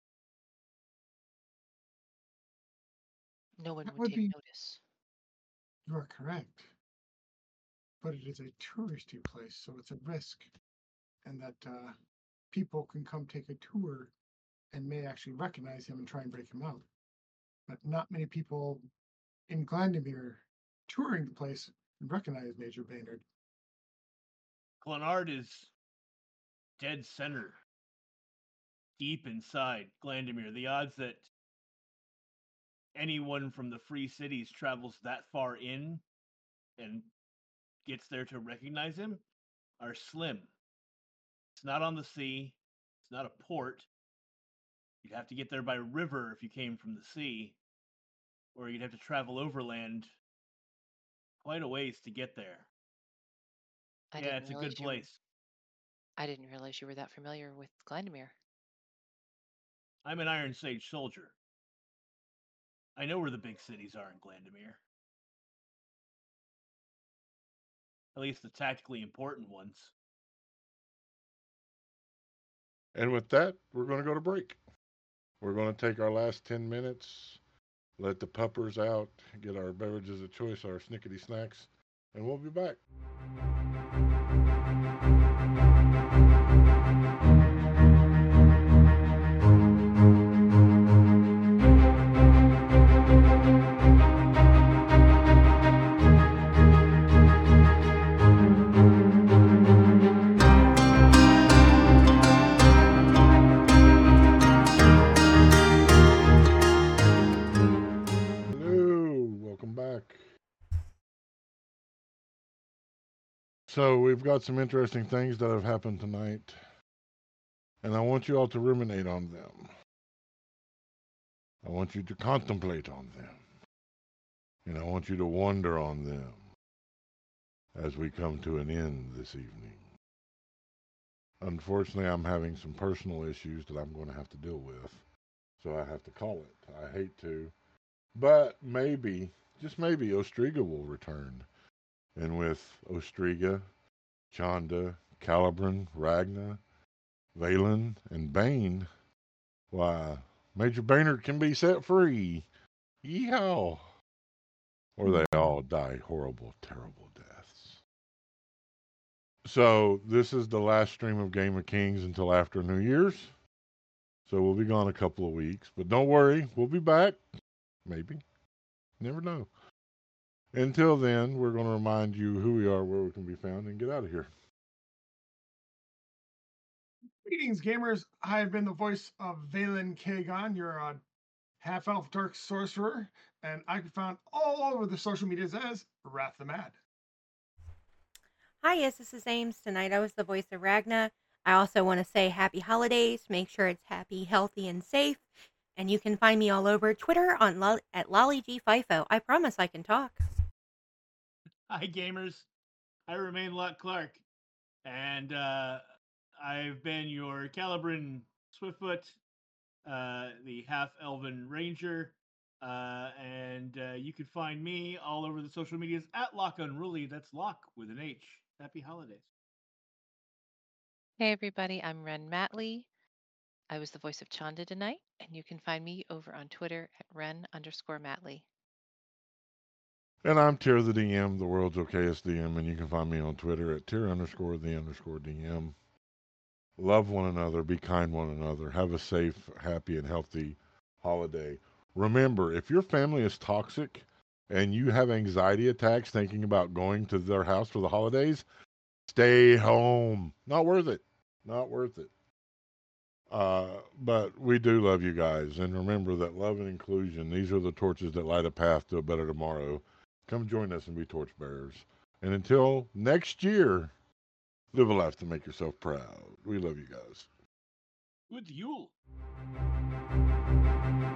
No one That would would take be- notice. You are correct. But it is a touristy place, so it's a risk. And that people can come take a tour and may actually recognize him and try and break him out. But not many people in Glandamere touring the place recognize Major Baynard. Clenard is dead center, deep inside Glandamere. The odds that anyone from the Free Cities travels that far in and gets there to recognize him are slim. It's not on the sea. It's not a port. You'd have to get there by river if you came from the sea. or you'd have to travel overland quite a ways to get there. Yeah, it's a good place. I didn't realize you were that familiar with Glandomere. I'm an Iron Sage soldier. I know where the big cities are in Glandomere. At least the tactically important ones. And with that, we're going to go to break. We're going to take our last 10 minutes, let the puppers out, get our beverages of choice, our snickety snacks, and we'll be back. So we've got some interesting things that have happened tonight, and I want you all to ruminate on them. I want you to contemplate on them, and I want you to wonder on them as we come to an end this evening. Unfortunately, I'm having some personal issues that I'm going to have to deal with, so I have to call it. I hate to, but maybe, just maybe, Ostriga will return. And with Ostriga, Chanda, Caliburn, Ragna, Valen, and Bane, why, Major Baynard can be set free. Yeehaw! Or they all die horrible, terrible deaths. So this is the last stream of Game of Kings until after New Year's. So we'll be gone a couple of weeks. But don't worry, we'll be back. Maybe. Never know. Until then, we're going to remind you who we are, where we can be found, and get out of here. Greetings, gamers. I have been the voice of Valen Kagon, your half-elf dark sorcerer, and I can be found all over the social medias as Wrath the Mad. Hi, yes, this is Ames. Tonight I was the voice of Ragna. I also want to say happy holidays. Make sure it's happy, healthy, and safe. And you can find me all over Twitter at LollyGFIFO. I promise I can talk. Hi, gamers. I remain Lot Clark, and I've been your Caliburn Swiftfoot, the half-elven ranger, and you can find me all over the social medias at Lock Unruly. That's Lock with an H. Happy holidays. Hey everybody, I'm Ren Matley. I was the voice of Chanda tonight, and you can find me over on Twitter at Ren_Matley. And I'm Tyr the DM, the world's okayest DM, and you can find me on Twitter at Tyr_the_DM. Love one another, be kind one another, have a safe, happy, and healthy holiday. Remember, if your family is toxic and you have anxiety attacks thinking about going to their house for the holidays, stay home. Not worth it. Not worth it. But we do love you guys. And remember that love and inclusion, these are the torches that light a path to a better tomorrow. Come join us and be torchbearers. And until next year, live a life to make yourself proud. We love you guys. Good Yule.